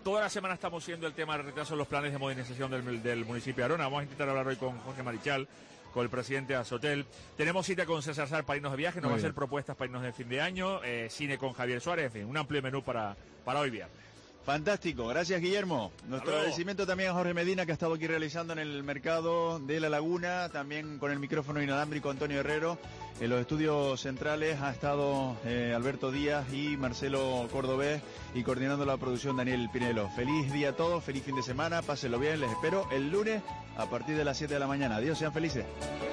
Toda la semana estamos viendo el tema del retraso en los planes de modernización del municipio de Arona. Vamos a intentar hablar hoy con Jorge Marichal, con el presidente de Azotel. Tenemos cita con César Sar para irnos de viaje, nos va a hacer propuestas para irnos de fin de año, cine con Javier Suárez, en fin, un amplio menú para hoy viernes. Fantástico, gracias Guillermo. Nuestro agradecimiento también a Jorge Medina, que ha estado aquí realizando en el mercado de La Laguna, también con el micrófono inalámbrico Antonio Herrero. En los estudios centrales ha estado Alberto Díaz y Marcelo Cordobés, y coordinando la producción Daniel Pinelo. Feliz día a todos, feliz fin de semana, pásenlo bien, les espero el lunes a partir de las 7 de la mañana. Adiós, sean felices.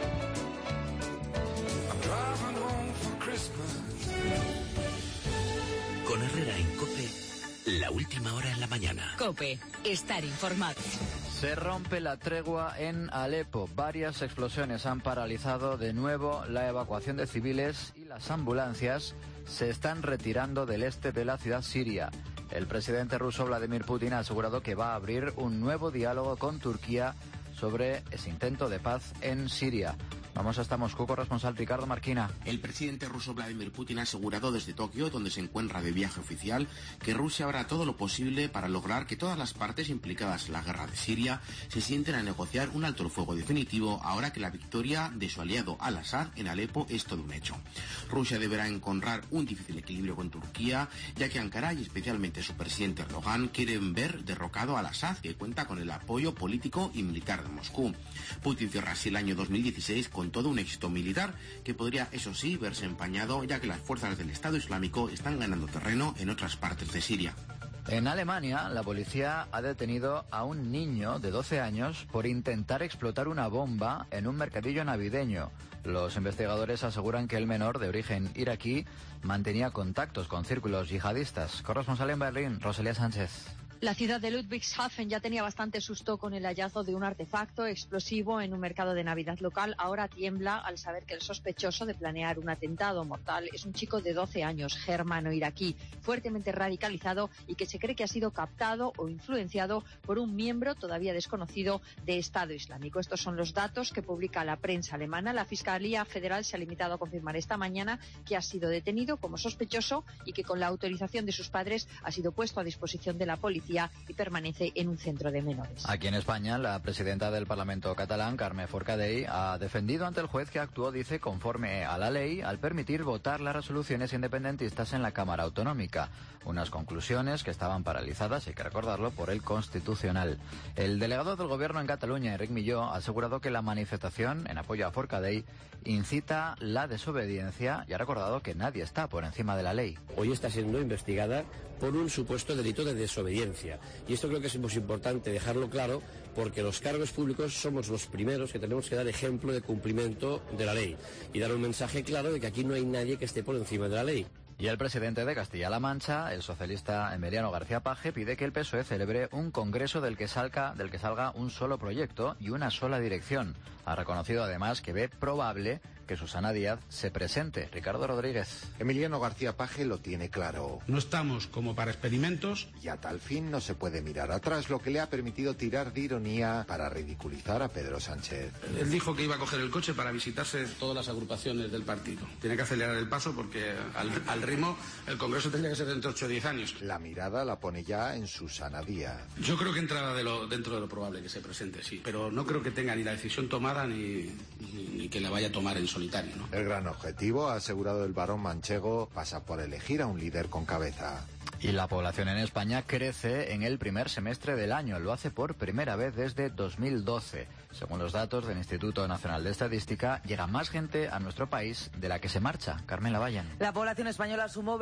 Con Herrera en COPE, la última hora en la mañana. COPE, estar informado. Se rompe la tregua en Alepo. Varias explosiones han paralizado de nuevo la evacuación de civiles y las ambulancias se están retirando del este de la ciudad siria. El presidente ruso Vladimir Putin ha asegurado que va a abrir un nuevo diálogo con Turquía sobre ese intento de paz en Siria. Vamos hasta Moscú, corresponsal Ricardo Marquina. El presidente ruso Vladimir Putin ha asegurado desde Tokio, donde se encuentra de viaje oficial, que Rusia hará todo lo posible para lograr que todas las partes implicadas en la guerra de Siria se sienten a negociar un alto el fuego definitivo, ahora que la victoria de su aliado Al-Assad en Alepo es todo un hecho. Rusia deberá encontrar un difícil equilibrio con Turquía, ya que Ankara y especialmente su presidente Erdogan quieren ver derrocado a Al-Assad, que cuenta con el apoyo político y militar de Moscú. Putin cierra así el año 2016 con todo un éxito militar que podría, eso sí, verse empañado, ya que las fuerzas del Estado Islámico están ganando terreno en otras partes de Siria. En Alemania, la policía ha detenido a un niño de 12 años por intentar explotar una bomba en un mercadillo navideño. Los investigadores aseguran que el menor, de origen iraquí, mantenía contactos con círculos yihadistas. Corresponsal en Berlín, Rosalía Sánchez. La ciudad de Ludwigshafen ya tenía bastante susto con el hallazgo de un artefacto explosivo en un mercado de Navidad local. Ahora tiembla al saber que el sospechoso de planear un atentado mortal es un chico de 12 años, germano-iraquí, fuertemente radicalizado y que se cree que ha sido captado o influenciado por un miembro todavía desconocido de Estado Islámico. Estos son los datos que publica la prensa alemana. La Fiscalía Federal se ha limitado a confirmar esta mañana que ha sido detenido como sospechoso y que con la autorización de sus padres ha sido puesto a disposición de la policía y permanece en un centro de menores. Aquí en España, la presidenta del Parlamento catalán, Carme Forcadell, ha defendido ante el juez que actuó, dice, conforme a la ley al permitir votar las resoluciones independentistas en la Cámara Autonómica. Unas conclusiones que estaban paralizadas, hay que recordarlo, por el Constitucional. El delegado del Gobierno en Cataluña, Enric Milló, ha asegurado que la manifestación en apoyo a Forcadell incita la desobediencia y ha recordado que nadie está por encima de la ley. Hoy está siendo investigada por un supuesto delito de desobediencia. Y esto creo que es muy importante dejarlo claro, porque los cargos públicos somos los primeros que tenemos que dar ejemplo de cumplimiento de la ley y dar un mensaje claro de que aquí no hay nadie que esté por encima de la ley. Y el presidente de Castilla-La Mancha, el socialista Emiliano García Paje, pide que el PSOE celebre un congreso del que salga un solo proyecto y una sola dirección. Ha reconocido además que ve probable que Susana Díaz se presente. Ricardo Rodríguez. Emiliano García Paje lo tiene claro. No estamos como para experimentos. Y a tal fin no se puede mirar atrás, lo que le ha permitido tirar de ironía para ridiculizar a Pedro Sánchez. Él dijo que iba a coger el coche para visitarse todas las agrupaciones del partido. Tiene que acelerar el paso porque al ritmo el Congreso tendría que ser dentro de 8 o 10 años. La mirada la pone ya en Susana Díaz. Yo creo que entra dentro de lo probable que se presente, sí. Pero no creo que tenga ni la decisión tomada ni que la vaya a tomar en solitario, ¿no? El gran objetivo, ha asegurado el barón manchego, pasa por elegir a un líder con cabeza. Y la población en España crece en el primer semestre del año. Lo hace por primera vez desde 2012. Según los datos del Instituto Nacional de Estadística, llega más gente a nuestro país de la que se marcha. Carmen Lavallan. La población española sumó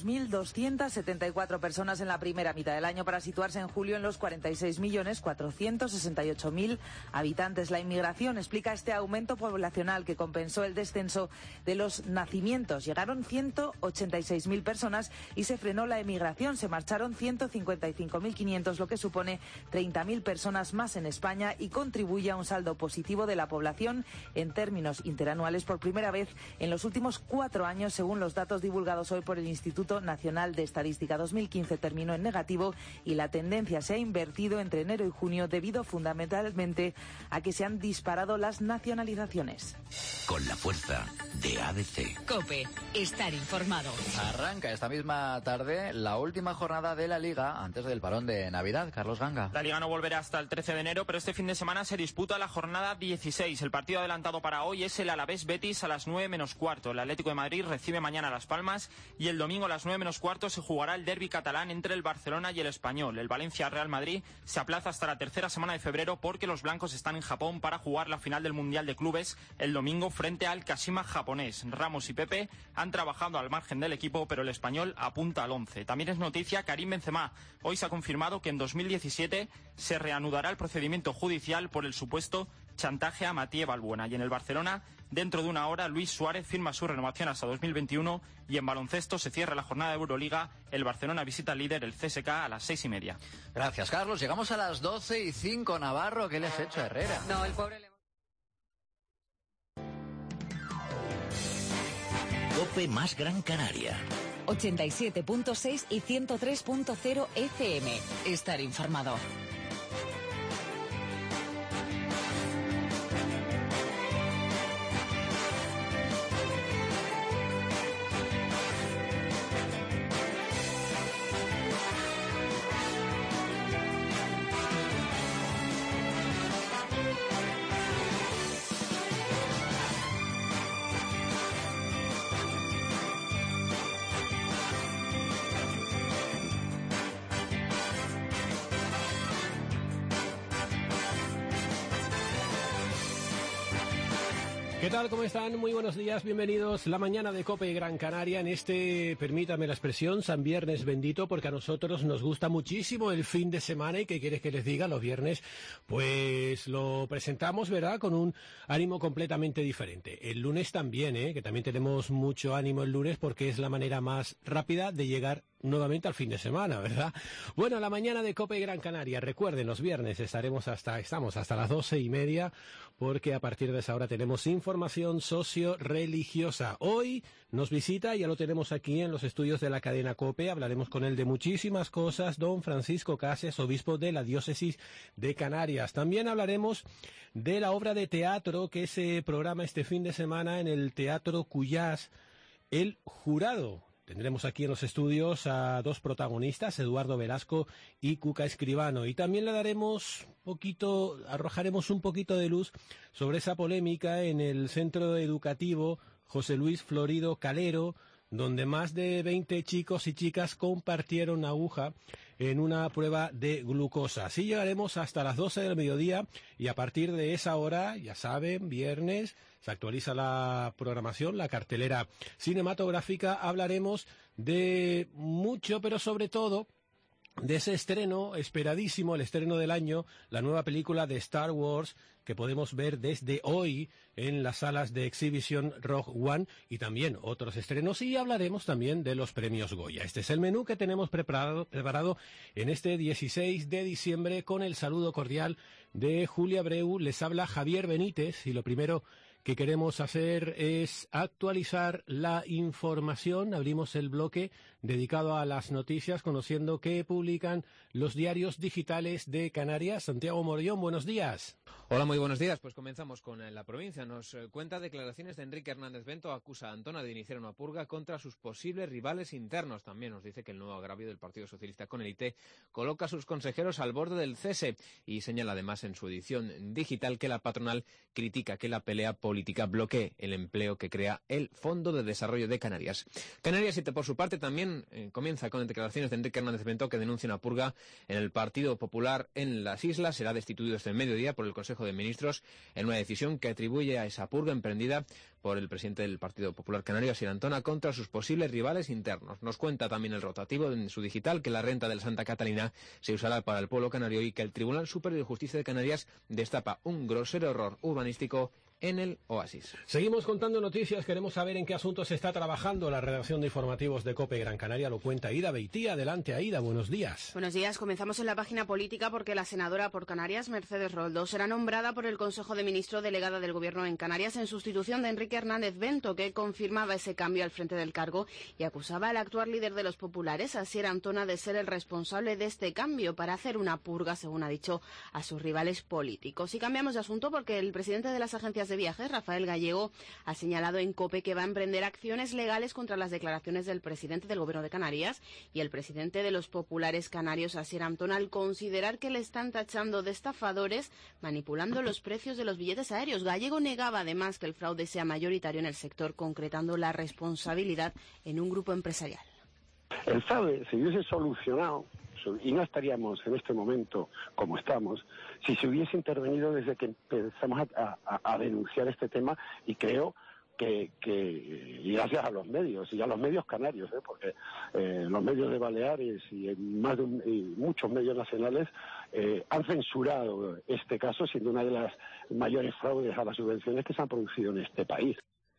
22.274 personas en la primera mitad del año para situarse en julio en los 46.468.000 habitantes. La inmigración explica este aumento poblacional que compensó el descenso de los nacimientos. Llegaron 186.000 personas y se frenó la emigración. Se marcharon 155.500, lo que supone 30.000 personas más en España y contribuye a un saldo positivo de la población en términos interanuales por primera vez en los últimos 4 años, según los datos divulgados hoy por el Instituto Nacional de Estadística. 2015 terminó en negativo y la tendencia se ha invertido entre enero y junio debido fundamentalmente a que se han disparado las nacionalizaciones. Con la fuerza de ABC. COPE, estar informado. Arranca esta misma tarde la la última jornada de la Liga antes del parón de Navidad. Carlos Ganga. La Liga no volverá hasta el 13 de enero, pero este fin de semana se disputa la jornada 16. El partido adelantado para hoy es el Alavés-Betis a las 9 menos cuarto. El Atlético de Madrid recibe mañana a Las Palmas y el domingo a las 9 menos cuarto se jugará el derbi catalán entre el Barcelona y el Español. El Valencia-Real Madrid se aplaza hasta la tercera semana de febrero porque los blancos están en Japón para jugar la final del Mundial de Clubes el domingo frente al Kashima japonés. Ramos y Pepe han trabajado al margen del equipo, pero el español apunta al 11. También es noticia Karim Benzema. Hoy se ha confirmado que en 2017 se reanudará el procedimiento judicial por el supuesto chantaje a Mathieu Valbuena. Y en el Barcelona, dentro de una hora, Luis Suárez firma su renovación hasta 2021 y en baloncesto se cierra la jornada de Euroliga. El Barcelona visita al líder, el CSK, a las 6:30. Gracias, Carlos. Llegamos a las 12:05. Navarro, ¿qué le has hecho a Herrera? No, el pobre le... COPE más Gran Canaria. 87.6 y 103.0 FM. Estar informado. ¿Qué tal? ¿Cómo están? Muy buenos días, bienvenidos. La mañana de COPE Gran Canaria en este, permítame la expresión, San Viernes bendito, porque a nosotros nos gusta muchísimo el fin de semana y ¿qué quieres que les diga? Los viernes, pues lo presentamos, ¿verdad? Con un ánimo completamente diferente. El lunes también, que también tenemos mucho ánimo el lunes porque es la manera más rápida de llegar nuevamente al fin de semana, ¿verdad? Bueno, la mañana de COPE Gran Canaria, recuerden, los viernes estamos hasta las 12:30, porque a partir de esa hora tenemos información socio-religiosa. Hoy nos visita, ya lo tenemos aquí en los estudios de la cadena COPE, hablaremos con él de muchísimas cosas, don Francisco Cases, obispo de la diócesis de Canarias. También hablaremos de la obra de teatro que se programa este fin de semana en el Teatro Cuyás, El Jurado. Tendremos aquí en los estudios a dos protagonistas, Eduardo Velasco y Cuca Escribano. Y también le arrojaremos un poquito de luz sobre esa polémica en el centro educativo José Luis Florido Calero, donde más de 20 chicos y chicas compartieron aguja en una prueba de glucosa. Así llegaremos hasta las 12 del mediodía y a partir de esa hora, ya saben, viernes, se actualiza la programación, la cartelera cinematográfica. Hablaremos de mucho, pero sobre todo de ese estreno esperadísimo, el estreno del año, la nueva película de Star Wars, que podemos ver desde hoy en las salas de exhibición Rogue One y también otros estrenos, y hablaremos también de los premios Goya. Este es el menú que tenemos preparado en este 16 de diciembre con el saludo cordial de Julia Abreu. Les habla Javier Benítez y lo primero que queremos hacer es actualizar la información. Abrimos el bloque dedicado a las noticias, conociendo qué publican los diarios digitales de Canarias. Santiago Morillón, buenos días. Hola, muy buenos días. Pues comenzamos con la provincia. Nos cuenta declaraciones de Enrique Hernández Bento. Acusa a Antona de iniciar una purga contra sus posibles rivales internos. También nos dice que el nuevo agravio del Partido Socialista con el IT coloca a sus consejeros al borde del cese y señala además en su edición digital que la patronal critica que la pelea política bloquee el empleo que crea el Fondo de Desarrollo de Canarias. Canarias 7, por su parte, también comienza con declaraciones de Enrique Hernández Bento, que denuncia una purga en el Partido Popular en las islas. Será destituido este mediodía por el Consejo de Ministros en una decisión que atribuye a esa purga emprendida por el presidente del Partido Popular Canario, Asier Antona, contra sus posibles rivales internos. Nos cuenta también el rotativo en su digital que la renta del Santa Catalina se usará para el pueblo canario y que el Tribunal Superior de Justicia de Canarias destapa un grosero error urbanístico en el Oasis. Seguimos contando noticias, queremos saber en qué asuntos se está trabajando la redacción de informativos de COPE Gran Canaria. Lo cuenta Aida Beitía. Adelante, Aida, buenos días. Buenos días, comenzamos en la página política porque la senadora por Canarias, Mercedes Roldós, será nombrada por el Consejo de Ministros delegada del Gobierno en Canarias en sustitución de Enrique Hernández Bento, que confirmaba ese cambio al frente del cargo y acusaba al actual líder de los populares, Asier Antona, de ser el responsable de este cambio para hacer una purga, según ha dicho, a sus rivales políticos. Y cambiamos de asunto porque el presidente de las agencias de de viajes, Rafael Gallego, ha señalado en COPE que va a emprender acciones legales contra las declaraciones del presidente del Gobierno de Canarias y el presidente de los populares canarios, Asier Antón, al considerar que le están tachando de estafadores manipulando los precios de los billetes aéreos. Gallego negaba además que el fraude sea mayoritario en el sector, concretando la responsabilidad en un grupo empresarial. El fraude se hubiese solucionado y no estaríamos en este momento como estamos si se hubiese intervenido desde que empezamos a denunciar este tema, y creo que y gracias a los medios y a los medios canarios, porque los medios de Baleares y muchos medios nacionales han censurado este caso, siendo una de las mayores fraudes a las subvenciones que se han producido en este país.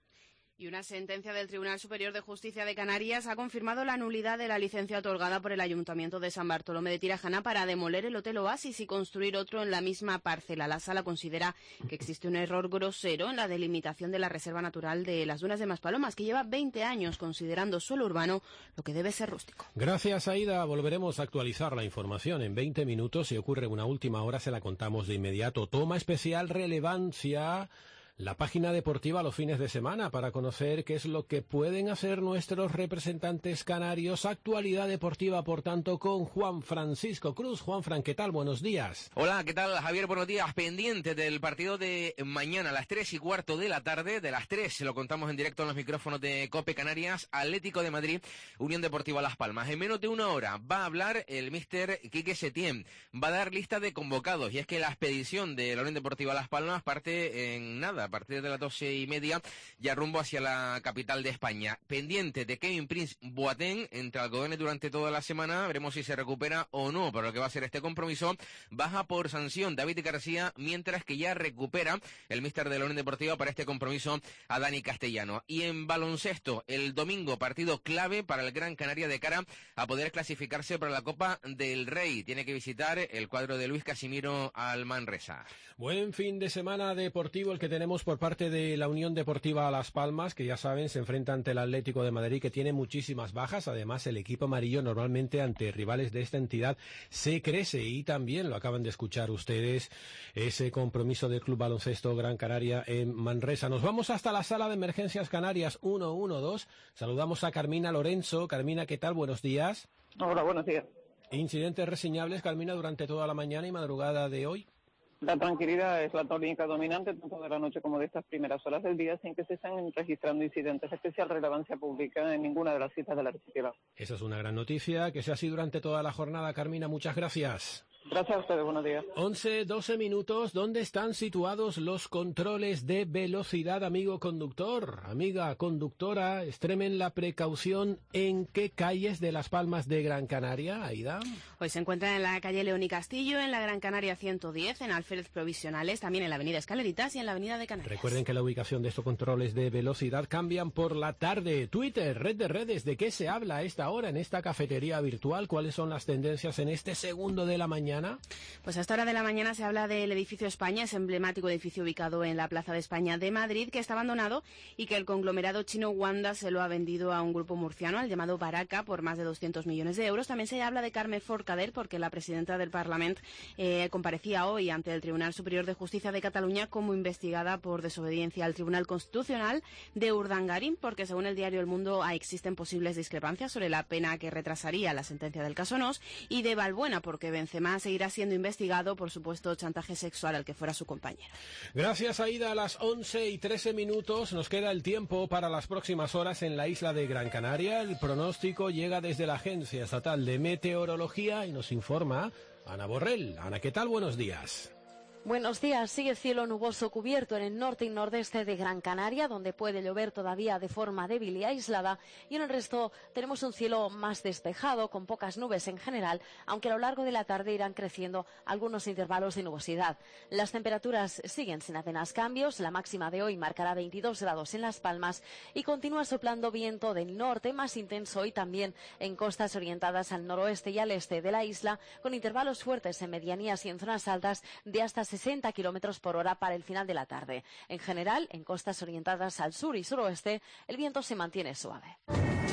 Y una sentencia del Tribunal Superior de Justicia de Canarias ha confirmado la nulidad de la licencia otorgada por el Ayuntamiento de San Bartolomé de Tirajana para demoler el Hotel Oasis y construir otro en la misma parcela. La Sala considera que existe un error grosero en la delimitación de la Reserva Natural de las Dunas de Maspalomas, que lleva 20 años considerando suelo urbano lo que debe ser rústico. Gracias, Aida. Volveremos a actualizar la información en 20 minutos. Si ocurre una última hora, se la contamos de inmediato. Toma especial relevancia la página deportiva los fines de semana para conocer qué es lo que pueden hacer nuestros representantes canarios. Actualidad deportiva, por tanto, con Juan Francisco Cruz. Juanfran, ¿qué tal? Buenos días. Hola, ¿qué tal, Javier? Buenos días. Pendiente del partido de mañana a las 3:15 de la tarde. De las 3 lo contamos en directo en los micrófonos de COPE Canarias. Atlético de Madrid, Unión Deportiva Las Palmas. En menos de una hora va a hablar el míster Quique Setién. Va a dar lista de convocados, y es que la expedición de la Unión Deportiva Las Palmas parte en nada. A partir de las 12:30, ya rumbo hacia la capital de España. Pendiente de Kevin Prince Boateng, entre algodones durante toda la semana. Veremos si se recupera o no para lo que va a ser este compromiso. Baja por sanción David García, mientras que ya recupera el míster de la Unión Deportiva para este compromiso a Dani Castellano. Y en baloncesto, el domingo, partido clave para el Gran Canaria de cara a poder clasificarse para la Copa del Rey. Tiene que visitar el cuadro de Luis Casimiro al Manresa. Buen fin de semana deportivo el que tenemos por parte de la Unión Deportiva Las Palmas, que ya saben, se enfrenta ante el Atlético de Madrid, que tiene muchísimas bajas. Además, el equipo amarillo normalmente ante rivales de esta entidad se crece, y también lo acaban de escuchar ustedes, ese compromiso del Club Baloncesto Gran Canaria en Manresa. Nos vamos hasta la sala de emergencias Canarias 112. Saludamos a Carmina Lorenzo. Carmina, ¿qué tal? Buenos días. Hola, buenos días. Incidentes reseñables, Carmina, durante toda la mañana y madrugada de hoy. La tranquilidad es la tónica dominante tanto de la noche como de estas primeras horas del día, sin que se estén registrando incidentes de especial relevancia pública en ninguna de las citas del archipiélago. Esa es una gran noticia, que sea así durante toda la jornada. Carmina, muchas gracias. Gracias a ustedes, buenos días. 11-12 minutos. ¿Dónde están situados los controles de velocidad, amigo conductor? Amiga conductora, extremen la precaución. ¿En qué calles de Las Palmas de Gran Canaria, Aida? Hoy se encuentran en la calle León y Castillo, en la Gran Canaria 110, en Alférez Provisionales, también en la avenida Escaleritas y en la avenida de Canarias. Recuerden que la ubicación de estos controles de velocidad cambian por la tarde. Twitter, red de redes, ¿de qué se habla a esta hora en esta cafetería virtual? ¿Cuáles son las tendencias en este segundo de la mañana? Pues a esta hora de la mañana se habla del edificio España, ese emblemático edificio ubicado en la Plaza de España de Madrid, que está abandonado y que el conglomerado chino Wanda se lo ha vendido a un grupo murciano, al llamado Baraka, por más de 200 millones de euros. También se habla de Carme Forcadell, porque la presidenta del Parlamento comparecía hoy ante el Tribunal Superior de Justicia de Cataluña como investigada por desobediencia al Tribunal Constitucional, de Urdangarín, porque según el diario El Mundo existen posibles discrepancias sobre la pena que retrasaría la sentencia del caso Nos, y de Balbuena, porque Benzema seguirá siendo investigado por supuesto chantaje sexual al que fuera su compañero. Gracias, Aida. A las 11:13 minutos nos queda el tiempo para las próximas horas en la isla de Gran Canaria. El pronóstico llega desde la Agencia Estatal de Meteorología y nos informa Ana Borrell. Ana, ¿qué tal? Buenos días. Buenos días. Sigue cielo nuboso cubierto en el norte y nordeste de Gran Canaria, donde puede llover todavía de forma débil y aislada, y en el resto tenemos un cielo más despejado, con pocas nubes en general, aunque a lo largo de la tarde irán creciendo algunos intervalos de nubosidad. Las temperaturas siguen sin apenas cambios. La máxima de hoy marcará 22 grados en Las Palmas y continúa soplando viento del norte más intenso hoy también en costas orientadas al noroeste y al este de la isla, con intervalos fuertes en medianías y en zonas altas de hasta 60 kilómetros por hora para el final de la tarde. En general, en costas orientadas al sur y suroeste, el viento se mantiene suave.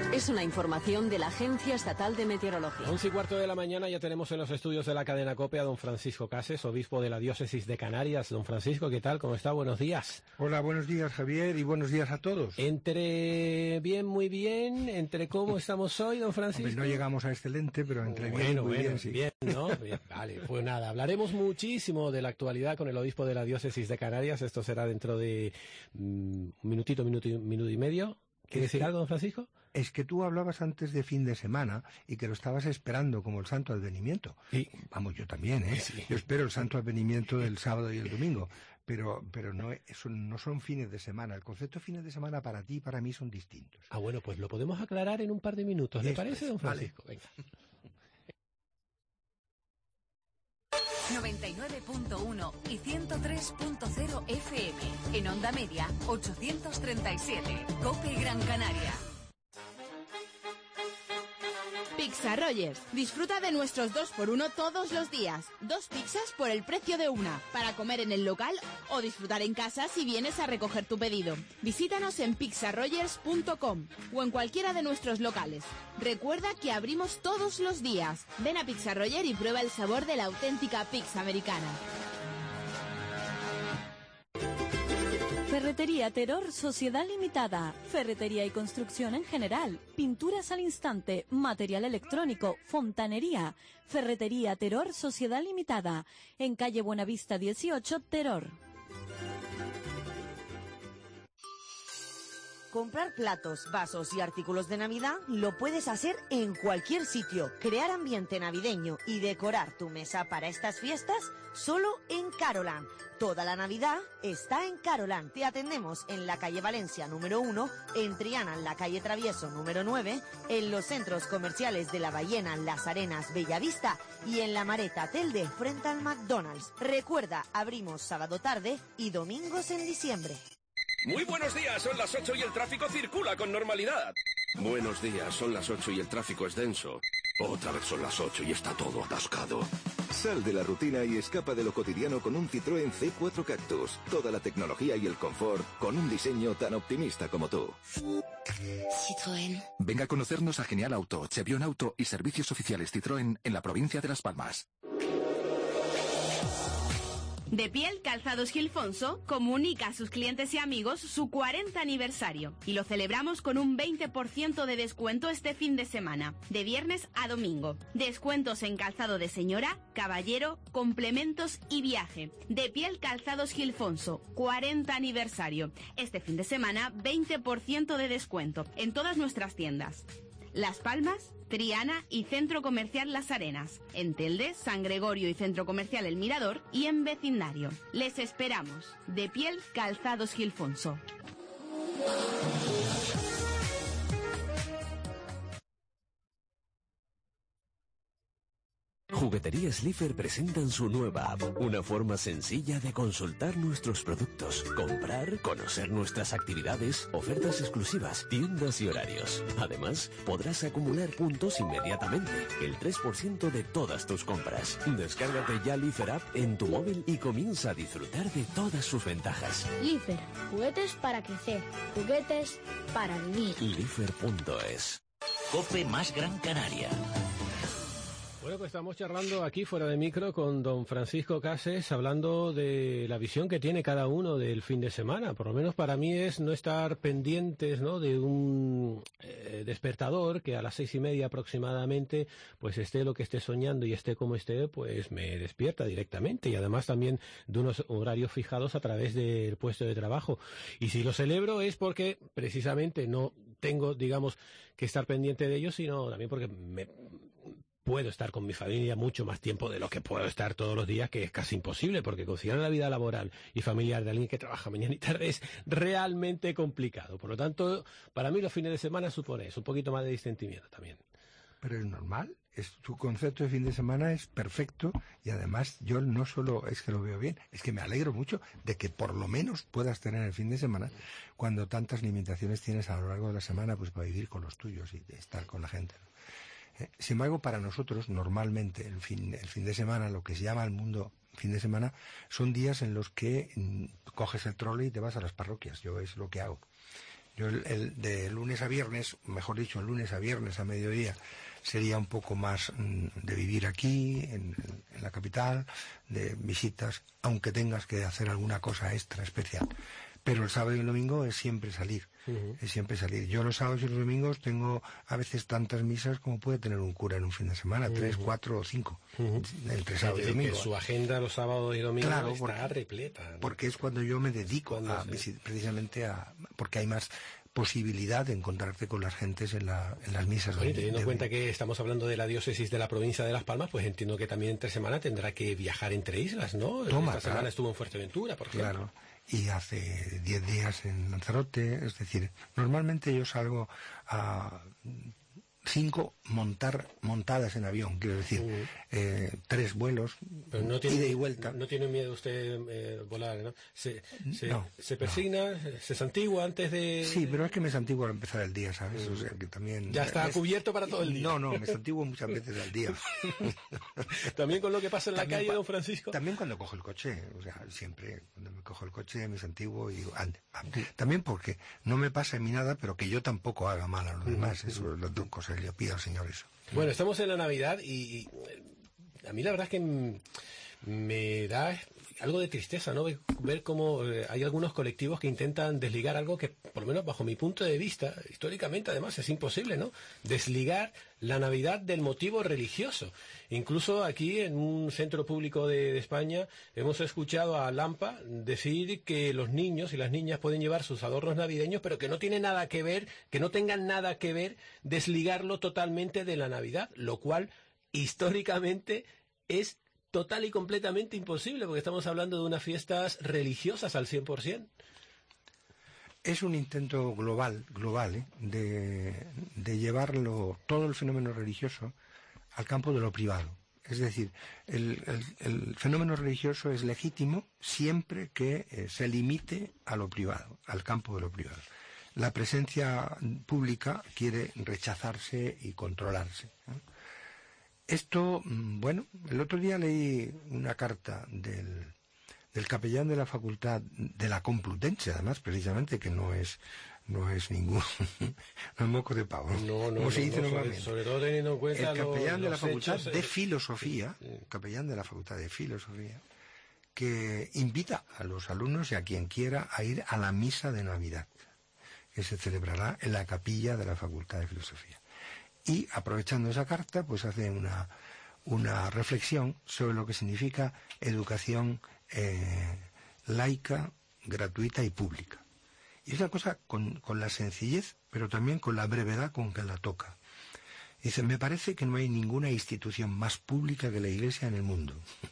Es una información de la Agencia Estatal de Meteorología. 11:15 de la mañana, ya tenemos en los estudios de la cadena COPE a don Francisco Cases, obispo de la diócesis de Canarias. Don Francisco, ¿qué tal? ¿Cómo está? Buenos días. Hola, buenos días, Javier, y buenos días a todos. Entre bien, muy bien, entre cómo estamos hoy, don Francisco. Hombre, no llegamos a excelente, pero entre bien, muy bien, sí. Bien, ¿no? Bien, vale, pues nada, hablaremos muchísimo de la actualidad con el obispo de la diócesis de Canarias. Esto será dentro de un minuto y medio. ¿Quiere decir algo, don Francisco? Es que tú hablabas antes de fin de semana y que lo estabas esperando como el Santo Advenimiento. Sí. Vamos, yo también, ¿eh? Sí. Yo espero el Santo Advenimiento del sábado y el domingo, pero no, no son fines de semana. El concepto de fines de semana para ti y para mí son distintos. Ah, bueno, pues lo podemos aclarar en un par de minutos. ¿Le parece, don Francisco? Vale. Venga. 99.1 y 103.0 FM. En onda media, 837. COPE Gran Canaria. Pizza Rogers. Disfruta de nuestros 2x1 todos los días. 2 pizzas por el precio de una, para comer en el local o disfrutar en casa si vienes a recoger tu pedido. Visítanos en pizzarogers.com o en cualquiera de nuestros locales. Recuerda que abrimos todos los días. Ven a Pizza Roger y prueba el sabor de la auténtica pizza americana. Ferretería Terror Sociedad Limitada. Ferretería y construcción en general. Pinturas al instante. Material electrónico. Fontanería. Ferretería Terror Sociedad Limitada. En calle Buenavista 18, Terror. Comprar platos, vasos y artículos de Navidad lo puedes hacer en cualquier sitio. Crear ambiente navideño y decorar tu mesa para estas fiestas solo en Carolan. Toda la Navidad está en Carolan. Te atendemos en la calle Valencia número 1, en Triana en la calle Travieso número 9, en los centros comerciales de La Ballena, Las Arenas, Bellavista y en la Mareta Telde frente al McDonald's. Recuerda, abrimos sábado tarde y domingos en diciembre. Muy buenos días, son las 8 y el tráfico circula con normalidad. Buenos días, son las 8 y el tráfico es denso. Otra vez son las 8 y está todo atascado. Sal de la rutina y escapa de lo cotidiano con un Citroën C4 Cactus. Toda la tecnología y el confort con un diseño tan optimista como tú. Citroën. Venga a conocernos a Genial Auto, Chevión Auto y servicios oficiales Citroën en la provincia de Las Palmas. De Piel Calzados Gilfonso comunica a sus clientes y amigos su 40 aniversario y lo celebramos con un 20% de descuento este fin de semana, de viernes a domingo. Descuentos en calzado de señora, caballero, complementos y viaje. De Piel Calzados Gilfonso, 40 aniversario. Este fin de semana 20% de descuento en todas nuestras tiendas. Las Palmas, Triana y Centro Comercial Las Arenas, en Telde, San Gregorio y Centro Comercial El Mirador y en vecindario. Les esperamos. De Piel Calzados Gilfonso. Jugueterías Lifer presentan su nueva app, una forma sencilla de consultar nuestros productos, comprar, conocer nuestras actividades, ofertas exclusivas, tiendas y horarios. Además, podrás acumular puntos inmediatamente, el 3% de todas tus compras. Descárgate ya Lifer App en tu móvil y comienza a disfrutar de todas sus ventajas. Lifer, juguetes para crecer, juguetes para vivir. Lifer.es. COPE más Gran Canaria. Bueno, pues estamos charlando aquí fuera de micro con don Francisco Cases, hablando de la visión que tiene cada uno del fin de semana. Por lo menos para mí es no estar pendientes, ¿no?, de un despertador que a las 6:30 aproximadamente pues esté lo que esté soñando y esté como esté, pues me despierta directamente, y además también de unos horarios fijados a través del puesto de trabajo. Y si lo celebro es porque precisamente no tengo, digamos, que estar pendiente de ellos, sino también porque puedo estar con mi familia mucho más tiempo de lo que puedo estar todos los días, que es casi imposible, porque conciliar la vida laboral y familiar de alguien que trabaja mañana y tarde es realmente complicado. Por lo tanto, para mí los fines de semana supone eso, un poquito más de distentimiento también. Pero es normal, tu concepto de fin de semana es perfecto, y además yo no solo es que lo veo bien, es que me alegro mucho de que por lo menos puedas tener el fin de semana cuando tantas limitaciones tienes a lo largo de la semana, pues para vivir con los tuyos y estar con la gente, ¿no? Sin embargo, para nosotros, normalmente, el fin de semana, lo que se llama el mundo fin de semana, son días en los que coges el trole y te vas a las parroquias. Yo es lo que hago. Yo de lunes a viernes, mejor dicho, lunes a viernes a mediodía, sería un poco más de vivir aquí, en la capital, de visitas, aunque tengas que hacer alguna cosa extra especial. Pero el sábado y el domingo es siempre salir, es siempre salir. Yo los sábados y los domingos tengo a veces tantas misas como puede tener un cura en un fin de semana, 3, 4 o 5, entre sábado y domingo. Su agenda los sábados y domingos claro, está repleta, ¿no? Porque es cuando yo me dedico precisamente porque hay más posibilidad de encontrarte con las gentes en las misas. Bueno, teniendo en cuenta que estamos hablando de la diócesis de la provincia de Las Palmas, pues entiendo que también entre semana tendrá que viajar entre islas, ¿no? Esta semana estuvo en Fuerteventura, por ejemplo. Claro, y hace 10 días en Lanzarote, es decir, normalmente yo salgo a 5 montadas en avión, quiero decir, 3 vuelos, pero no tiene, ida y vuelta. No tiene miedo usted volar, ¿no? Se persigna, se santigua antes de... Sí, pero es que me santiguo al empezar el día, ¿sabes? O sea, que también... Ya está cubierto para todo el día. No, me santiguo muchas veces al día. También con lo que pasa en la calle, don Francisco. También cuando cojo el coche, o sea, siempre cuando me cojo el coche me santiguo y digo, ande. También porque no me pasa en mí nada, pero que yo tampoco haga mal a los demás, eso es las dos cosas. Le pido al Señor eso. Bueno, estamos en la Navidad y a mí la verdad es que me da algo de tristeza, ¿no? Ver cómo hay algunos colectivos que intentan desligar algo que, por lo menos bajo mi punto de vista, históricamente además es imposible, ¿no? Desligar la Navidad del motivo religioso. Incluso aquí en un centro público de España hemos escuchado a Lampa decir que los niños y las niñas pueden llevar sus adornos navideños, pero que no tiene nada que ver, que no tengan nada que ver desligarlo totalmente de la Navidad, lo cual históricamente es total y completamente imposible, porque estamos hablando de unas fiestas religiosas al 100%. Es un intento global, de llevarlo, todo el fenómeno religioso, al campo de lo privado. Es decir, el fenómeno religioso es legítimo siempre que se limite a lo privado, al campo de lo privado. La presencia pública quiere rechazarse y controlarse, ¿no? Esto, bueno, el otro día leí una carta del capellán de la facultad de la Complutense, además, precisamente, que no es ningún no es moco de pavo, como se dice normalmente. Sobre todo teniendo en cuenta el capellán de la facultad de filosofía, capellán de la facultad de filosofía, que invita a los alumnos y a quien quiera a ir a la misa de Navidad, que se celebrará en la capilla de la facultad de filosofía. Y aprovechando esa carta, pues hace una reflexión sobre lo que significa educación laica, gratuita y pública. Y es una cosa con la sencillez, pero también con la brevedad con que la toca. Dice, me parece que no hay ninguna institución más pública que la Iglesia en el mundo.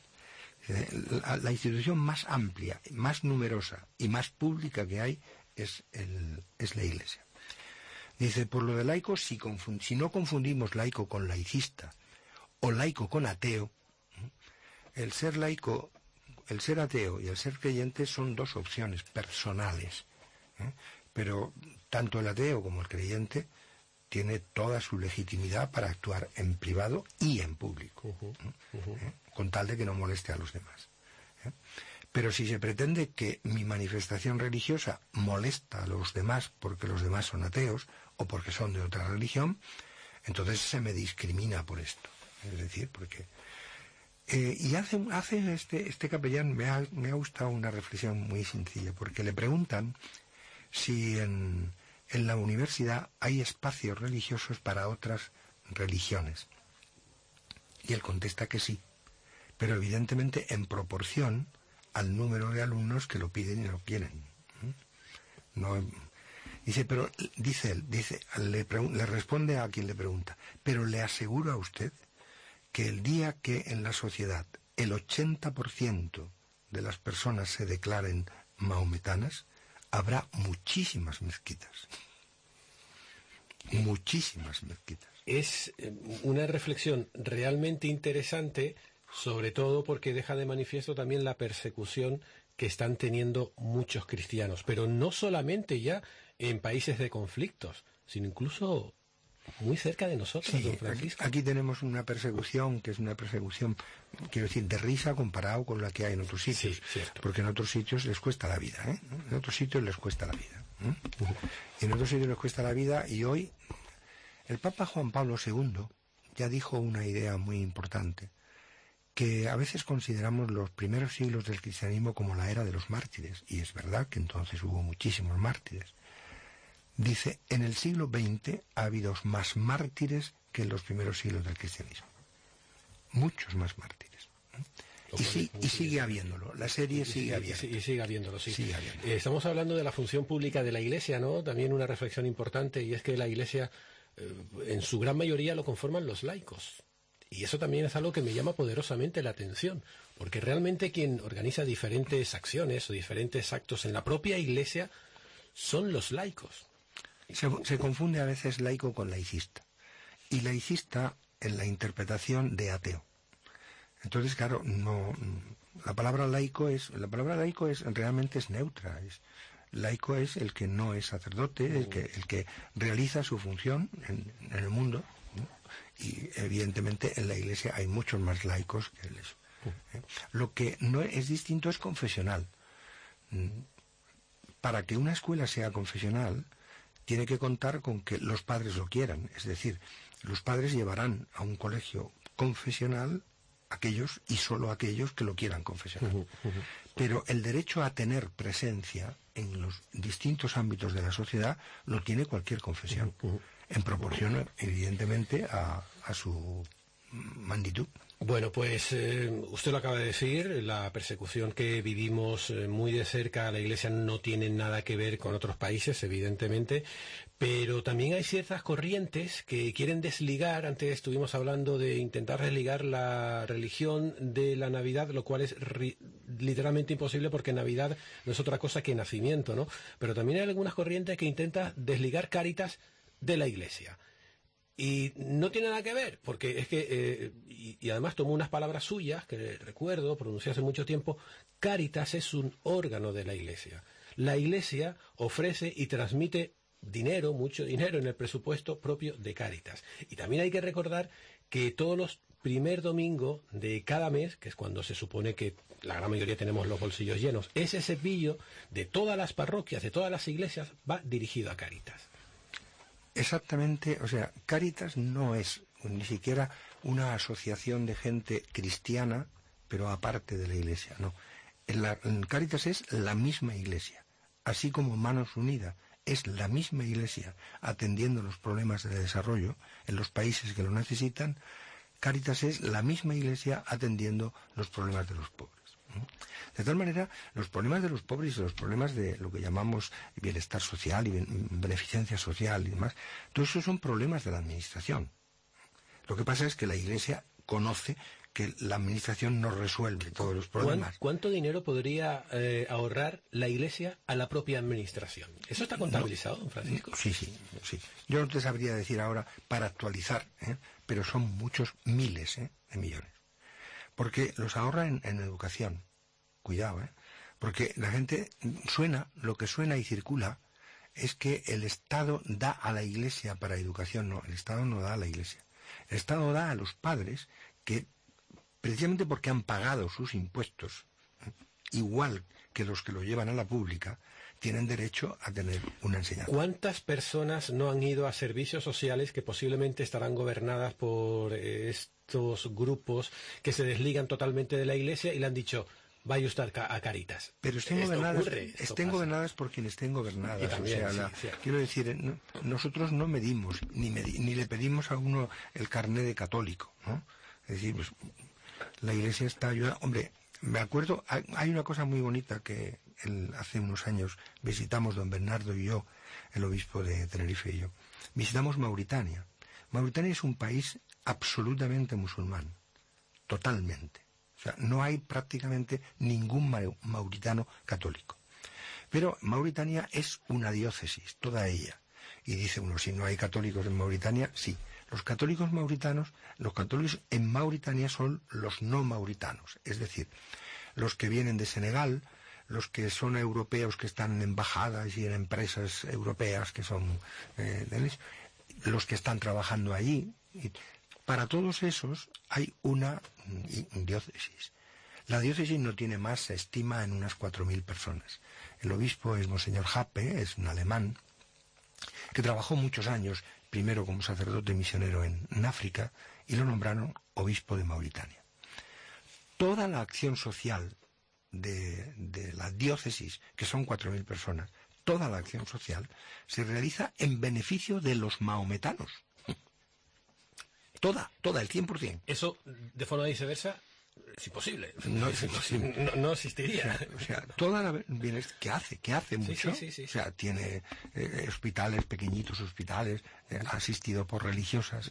La institución más amplia, más numerosa y más pública que hay es la Iglesia. Dice, por lo de laico, si no confundimos laico con laicista o laico con ateo, el ser laico, el ser ateo y el ser creyente son dos opciones personales, pero tanto el ateo como el creyente tiene toda su legitimidad para actuar en privado y en público, con tal de que no moleste a los demás. Pero si se pretende que mi manifestación religiosa molesta a los demás porque los demás son ateos o porque son de otra religión, entonces se me discrimina por esto. Es decir, porque... y hace este capellán, me ha gustado una reflexión muy sencilla, porque le preguntan si en la universidad hay espacios religiosos para otras religiones. Y él contesta que sí, pero evidentemente en proporción al número de alumnos que lo piden y lo quieren. No, dice, pero le responde a quien le pregunta, pero le aseguro a usted que el día que en la sociedad el 80% de las personas se declaren mahometanas, habrá muchísimas mezquitas. Muchísimas mezquitas. Es una reflexión realmente interesante, sobre todo porque deja de manifiesto también la persecución que están teniendo muchos cristianos, pero no solamente ya en países de conflictos, sino incluso muy cerca de nosotros, sí, don Francisco. Aquí tenemos una persecución que es una persecución, quiero decir, de risa comparado con la que hay en otros sitios, sí, cierto. Porque en otros sitios les cuesta la vida, En otros sitios les cuesta la vida. Y en otros sitios nos cuesta la vida, y hoy el Papa Juan Pablo II ya dijo una idea muy importante, que a veces consideramos los primeros siglos del cristianismo como la era de los mártires, y es verdad que entonces hubo muchísimos mártires. Dice, en el siglo XX ha habido más mártires que en los primeros siglos del cristianismo. Muchos más mártires. Y sigue habiéndolo. La serie sigue habiéndolo. Y sigue habiéndolo, sí. Sigue habiéndolo. Estamos hablando de la función pública de la Iglesia, ¿no? También una reflexión importante, y es que la Iglesia, en su gran mayoría, lo conforman los laicos. Y eso también es algo que me llama poderosamente la atención, porque realmente quien organiza diferentes acciones o diferentes actos en la propia Iglesia son los laicos. Se confunde a veces laico con laicista. Y laicista en la interpretación de ateo. Entonces, claro, la palabra laico realmente es neutra. Laico es el que no es sacerdote, el que realiza su función en el mundo, ¿no? Y evidentemente en la Iglesia hay muchos más laicos que eso. Lo que no es distinto es confesional. Para que una escuela sea confesional, tiene que contar con que los padres lo quieran. Es decir, los padres llevarán a un colegio confesional aquellos y solo aquellos que lo quieran confesional. Pero el derecho a tener presencia en los distintos ámbitos de la sociedad lo tiene cualquier confesión, en proporción, evidentemente, a su magnitud. Bueno, pues usted lo acaba de decir, la persecución que vivimos muy de cerca a la Iglesia no tiene nada que ver con otros países, evidentemente, pero también hay ciertas corrientes que quieren desligar, antes estuvimos hablando de intentar desligar la religión de la Navidad, lo cual es literalmente imposible porque Navidad no es otra cosa que nacimiento, ¿no? Pero también hay algunas corrientes que intentan desligar Cáritas de la Iglesia. Y no tiene nada que ver, porque es que, y además tomó unas palabras suyas, que recuerdo, pronuncié hace mucho tiempo, Cáritas es un órgano de la Iglesia. La Iglesia ofrece y transmite dinero, mucho dinero en el presupuesto propio de Cáritas. Y también hay que recordar que todos los primer domingo de cada mes, que es cuando se supone que la gran mayoría tenemos los bolsillos llenos, ese cepillo de todas las parroquias, de todas las iglesias, va dirigido a Cáritas. Exactamente, o sea, Cáritas no es ni siquiera una asociación de gente cristiana, pero aparte de la Iglesia, no. Cáritas es la misma Iglesia, así como Manos Unidas es la misma Iglesia atendiendo los problemas de desarrollo en los países que lo necesitan. Cáritas es la misma Iglesia atendiendo los problemas de los pobres. De tal manera, los problemas de los pobres y los problemas de lo que llamamos bienestar social y beneficencia social y demás, todos esos son problemas de la administración. Lo que pasa es que la Iglesia conoce que la administración no resuelve todos los problemas. ¿Cuánto dinero podría ahorrar la Iglesia a la propia administración? ¿Eso está contabilizado, don Francisco? Sí. Yo no te sabría decir ahora para actualizar, pero son muchos miles de millones. Porque los ahorra en educación. Cuidado, porque la gente lo que suena y circula es que el Estado da a la Iglesia para educación. No, el Estado no da a la Iglesia. El Estado da a los padres que, precisamente porque han pagado sus impuestos, igual que los que lo llevan a la pública, tienen derecho a tener una enseñanza. ¿Cuántas personas no han ido a servicios sociales que posiblemente estarán gobernadas por estos grupos que se desligan totalmente de la Iglesia y le han dicho, vaya usted a Cáritas? Pero estén gobernadas por quienes estén gobernadas. También, quiero decir, nosotros no medimos, ni le pedimos a uno el carné de católico, ¿no? Es decir, pues, la Iglesia está ayudando. Hombre, me acuerdo, hay una cosa muy bonita que hace unos años visitamos don Bernardo y yo, el obispo de Tenerife y yo. Visitamos Mauritania. Mauritania es un país absolutamente musulmán, totalmente. O sea, no hay prácticamente ningún mauritano católico. Pero Mauritania es una diócesis, toda ella. Y dice uno, si no hay católicos en Mauritania, sí. Los católicos en Mauritania son los no mauritanos, es decir, los que vienen de Senegal, los que son europeos que están en embajadas y en empresas europeas que son los que están trabajando allí. Para todos esos hay una diócesis. La diócesis no tiene más, se estima en unas 4.000 personas. El obispo es Monseñor Happe, es un alemán, que trabajó muchos años, primero como sacerdote misionero en África, y lo nombraron obispo de Mauritania. Toda la acción social de la diócesis, que son 4.000 personas, toda la acción social se realiza en beneficio de los maometanos. Toda, el 100%. Eso, de forma viceversa, es imposible. No es imposible. No existiría. O sea, toda la... ¿Qué hace mucho? Sí. O sea, tiene hospitales, pequeñitos hospitales, asistido por religiosas.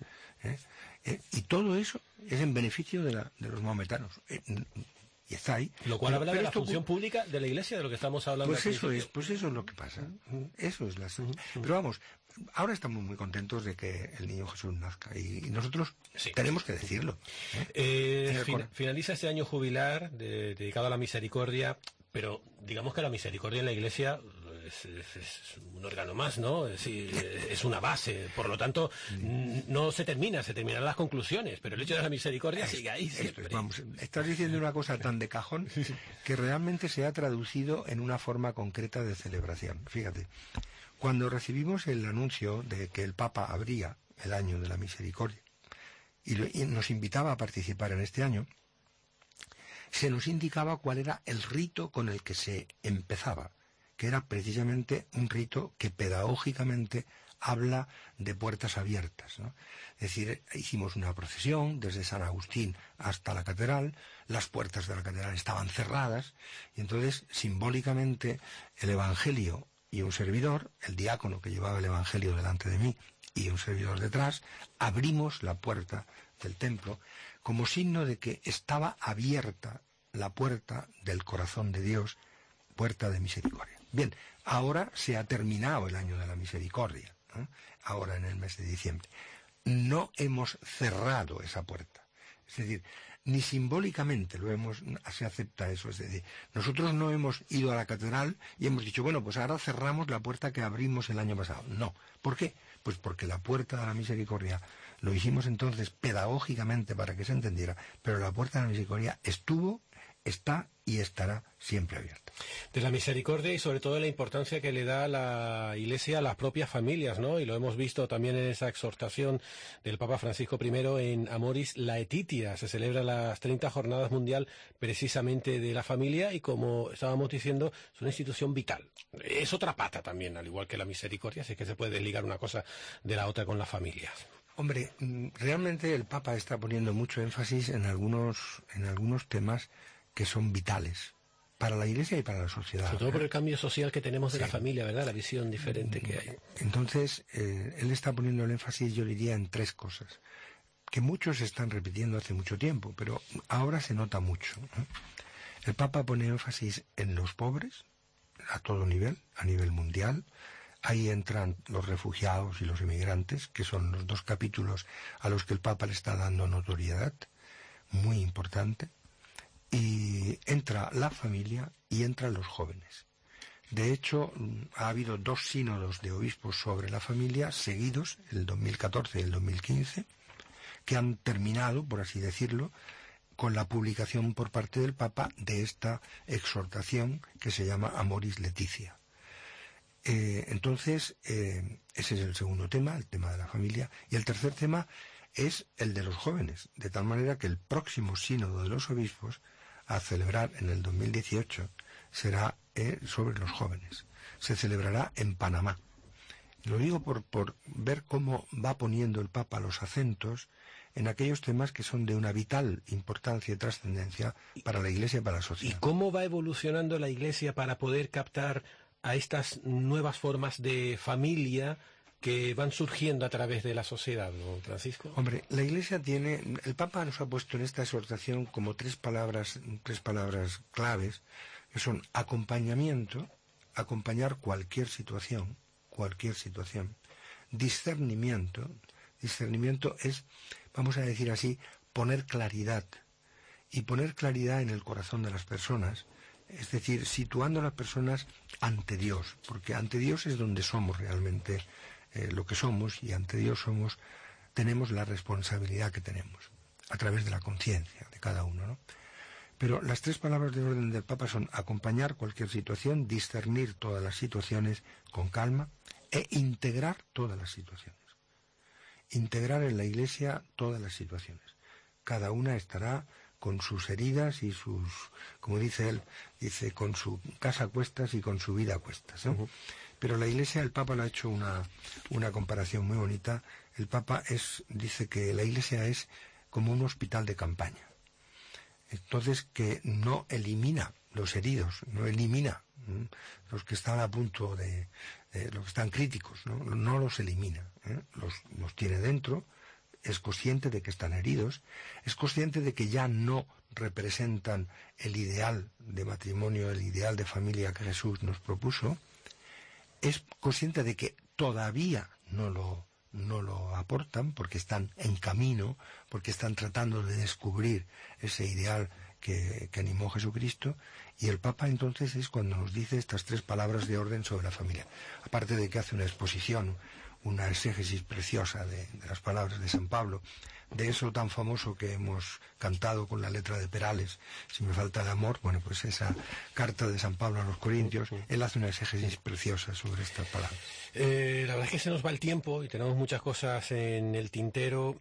Y todo eso es en beneficio de los maometanos. Y está ahí. Lo cual habla de la función pública de la Iglesia, de lo que estamos hablando. Pues eso es lo que pasa. Eso es la... Pero vamos, ahora estamos muy contentos de que el niño Jesús nazca y nosotros tenemos que decirlo. Finaliza este año jubilar dedicado a la misericordia, pero digamos que la misericordia en la Iglesia es un órgano más, ¿no? Es una base, por lo tanto no se terminarán las conclusiones, pero el hecho de la misericordia sigue ahí siempre. Vamos, estás diciendo una cosa tan de cajón que realmente se ha traducido en una forma concreta de celebración. Fíjate, cuando recibimos el anuncio de que el Papa abría el año de la misericordia y nos invitaba a participar en este año, se nos indicaba cuál era el rito con el que se empezaba, que era precisamente un rito que pedagógicamente habla de puertas abiertas, ¿no? Es decir, hicimos una procesión desde San Agustín hasta la catedral, las puertas de la catedral estaban cerradas, y entonces, simbólicamente, el Evangelio y un servidor, el diácono que llevaba el Evangelio delante de mí y un servidor detrás, abrimos la puerta del templo como signo de que estaba abierta la puerta del corazón de Dios, puerta de misericordia. Bien, ahora se ha terminado el año de la misericordia, ¿eh? Ahora en el mes de diciembre. No hemos cerrado esa puerta. Es decir, ni simbólicamente se acepta eso. Es decir, nosotros no hemos ido a la catedral y hemos dicho, bueno, pues ahora cerramos la puerta que abrimos el año pasado. No. ¿Por qué? Pues porque la puerta de la misericordia lo hicimos entonces pedagógicamente para que se entendiera, pero la puerta de la misericordia estuvo, está y estará siempre abierta. De la misericordia y sobre todo la importancia que le da la Iglesia a las propias familias, ¿no? Y lo hemos visto también en esa exhortación del Papa Francisco I en Amoris Laetitia. Se celebran las 30 jornadas mundial precisamente de la familia y, como estábamos diciendo, es una institución vital. Es otra pata también, al igual que la misericordia, así que se puede desligar una cosa de la otra con las familias. Hombre, realmente el Papa está poniendo mucho énfasis en algunos temas que son vitales para la Iglesia y para la sociedad. Sobre todo por el cambio social que tenemos de la familia, ¿verdad? La visión diferente que hay. Entonces, él está poniendo el énfasis, yo diría, en 3 cosas, que muchos están repitiendo hace mucho tiempo, pero ahora se nota mucho, ¿no? El Papa pone énfasis en los pobres, a todo nivel, a nivel mundial. Ahí entran los refugiados y los emigrantes, que son los 2 capítulos a los que el Papa le está dando notoriedad, muy importante. Y entra la familia y entran los jóvenes. De hecho, ha habido 2 sínodos de obispos sobre la familia seguidos, el 2014 y el 2015, que han terminado, por así decirlo, con la publicación por parte del Papa de esta exhortación que se llama Amoris Laetitia. Entonces, ese es el segundo tema, el tema de la familia. Y el tercer tema es el de los jóvenes, de tal manera que el próximo sínodo de los obispos a celebrar en el 2018 será sobre los jóvenes. Se celebrará en Panamá. Lo digo por ver cómo va poniendo el Papa los acentos en aquellos temas que son de una vital importancia y trascendencia para la Iglesia y para la sociedad. ¿Y cómo va evolucionando la Iglesia para poder captar a estas nuevas formas de familia que van surgiendo a través de la sociedad, ¿no, Francisco? Hombre, la Iglesia el Papa nos ha puesto en esta exhortación como 3 palabras claves, que son acompañamiento, acompañar cualquier situación, discernimiento es, vamos a decir así, poner claridad, y poner claridad en el corazón de las personas, es decir, situando a las personas ante Dios, porque ante Dios es donde somos realmente lo que somos, y ante Dios tenemos la responsabilidad que tenemos, a través de la conciencia de cada uno, ¿no? Pero las 3 palabras de orden del Papa son acompañar cualquier situación, discernir todas las situaciones con calma e integrar todas las situaciones. Integrar en la Iglesia todas las situaciones. Cada una estará con sus heridas y sus, como dice él, dice, con su casa a cuestas y con su vida a cuestas, ¿no? Pero la Iglesia, el Papa le ha hecho una comparación muy bonita. El Papa dice que la Iglesia es como un hospital de campaña. Entonces, que no elimina los heridos, no elimina los que están a punto de los que están críticos, no los elimina, los tiene dentro, es consciente de que están heridos, es consciente de que ya no representan el ideal de matrimonio, el ideal de familia que Jesús nos propuso, es consciente de que todavía no lo aportan porque están en camino, porque están tratando de descubrir ese ideal que animó Jesucristo, y el Papa entonces es cuando nos dice estas 3 palabras de orden sobre la familia. Aparte de que hace una exposición, una exégesis preciosa de las palabras de San Pablo, de eso tan famoso que hemos cantado con la letra de Perales, si me falta el amor, bueno, pues esa carta de San Pablo a los Corintios, él hace una exégesis preciosa sobre estas palabras. La verdad es que se nos va el tiempo y tenemos muchas cosas en el tintero.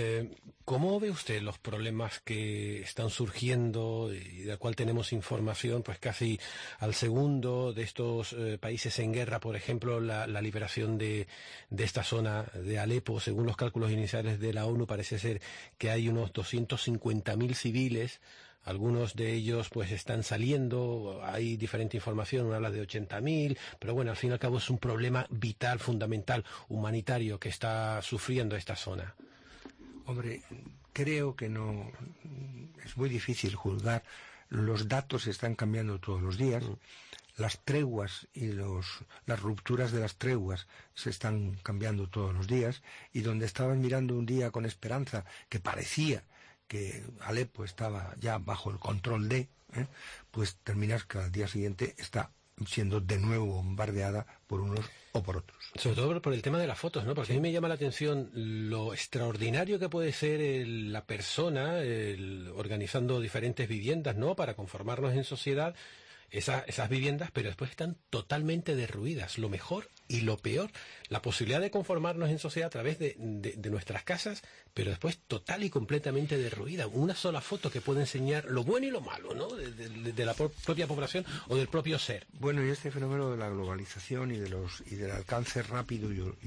¿Cómo ve usted los problemas que están surgiendo y del cual tenemos información pues casi al segundo de estos países en guerra? Por ejemplo, la liberación de esta zona de Alepo. Según los cálculos iniciales de la ONU, parece ser que hay unos 250.000 civiles. Algunos de ellos pues están saliendo, hay diferente información, uno habla de 80.000, pero bueno, al fin y al cabo es un problema vital, fundamental, humanitario que está sufriendo esta zona. Hombre, creo que no, es muy difícil juzgar, los datos están cambiando todos los días, las treguas y las rupturas de las treguas se están cambiando todos los días, y donde estaban mirando un día con esperanza que parecía que Alepo estaba ya bajo el control pues terminas que al día siguiente está siendo de nuevo bombardeada por unos o por otros. Sobre todo por el tema de las fotos, ¿no? Porque a mí me llama la atención lo extraordinario que puede ser la persona organizando diferentes viviendas, ¿no? Para conformarnos en sociedad, esas viviendas, pero después están totalmente derruidas. Lo mejor y lo peor, la posibilidad de conformarnos en sociedad a través de nuestras casas, pero después total y completamente derruida. Una sola foto que puede enseñar lo bueno y lo malo, ¿no? De la propia población o del propio ser. Bueno, y este fenómeno de la globalización y del alcance rápido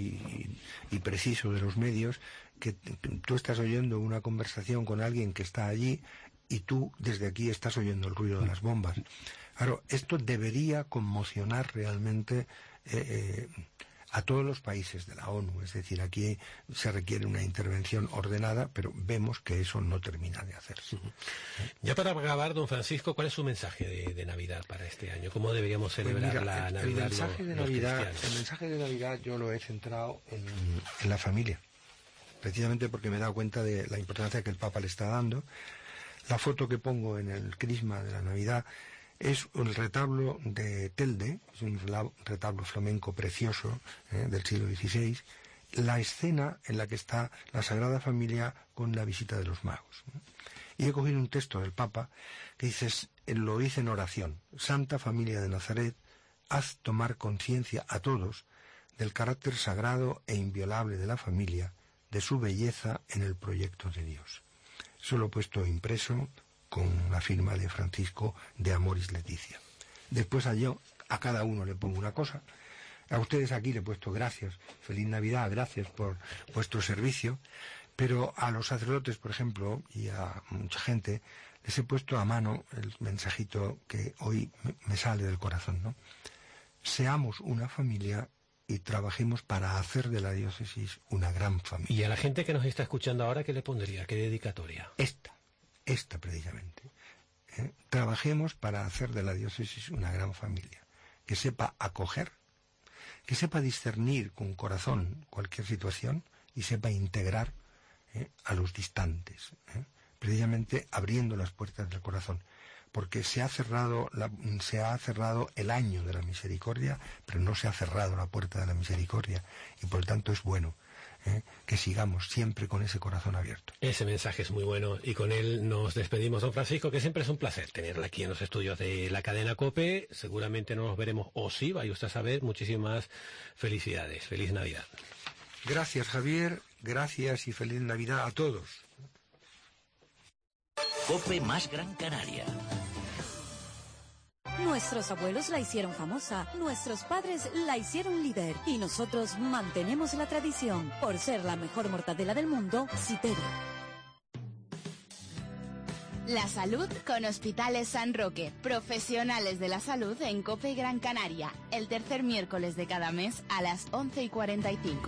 y preciso de los medios, que tú estás oyendo una conversación con alguien que está allí y tú desde aquí estás oyendo el ruido de las bombas. Claro, esto debería conmocionar realmente a todos los países de la ONU. Es decir, aquí se requiere una intervención ordenada, pero vemos que eso no termina de hacerse. Ya para acabar, don Francisco, ¿cuál es su mensaje de Navidad para este año? ¿Cómo deberíamos celebrar la Navidad? El mensaje de Navidad yo lo he centrado en la familia, precisamente porque me he dado cuenta de la importancia que el Papa le está dando. La foto que pongo en el crisma de la Navidad es un retablo de Telde, es un retablo flamenco precioso del siglo XVI, la escena en la que está la Sagrada Familia con la visita de los magos. Y he cogido un texto del Papa que lo dice en oración: Santa Familia de Nazaret, haz tomar conciencia a todos del carácter sagrado e inviolable de la familia, de su belleza en el proyecto de Dios. Eso lo he puesto impreso con la firma de Francisco de Amoris Laetitia. Después a cada uno le pongo una cosa. A ustedes aquí le he puesto gracias, feliz Navidad, gracias por vuestro servicio, pero a los sacerdotes, por ejemplo, y a mucha gente, les he puesto a mano el mensajito que hoy me sale del corazón, ¿no? Seamos una familia y trabajemos para hacer de la diócesis una gran familia. Y a la gente que nos está escuchando ahora, ¿qué le pondría? ¿Qué dedicatoria? Esta precisamente. Trabajemos para hacer de la diócesis una gran familia, que sepa acoger, que sepa discernir con corazón cualquier situación y sepa integrar a los distantes, precisamente abriendo las puertas del corazón, porque se ha cerrado el año de la misericordia, pero no se ha cerrado la puerta de la misericordia, y por lo tanto es bueno que sigamos siempre con ese corazón abierto. Ese mensaje es muy bueno y con él nos despedimos, don Francisco, que siempre es un placer tenerla aquí en los estudios de la cadena COPE. Seguramente no nos veremos, o sí, vaya usted a saber. Muchísimas felicidades. Feliz Navidad. Gracias, Javier. Gracias y feliz Navidad a todos. COPE más Gran Canaria. Nuestros abuelos la hicieron famosa, nuestros padres la hicieron líder y nosotros mantenemos la tradición por ser la mejor mortadela del mundo, Citerio. La salud con Hospitales San Roque, profesionales de la salud en COPE Gran Canaria, el tercer miércoles de cada mes a las 11:45.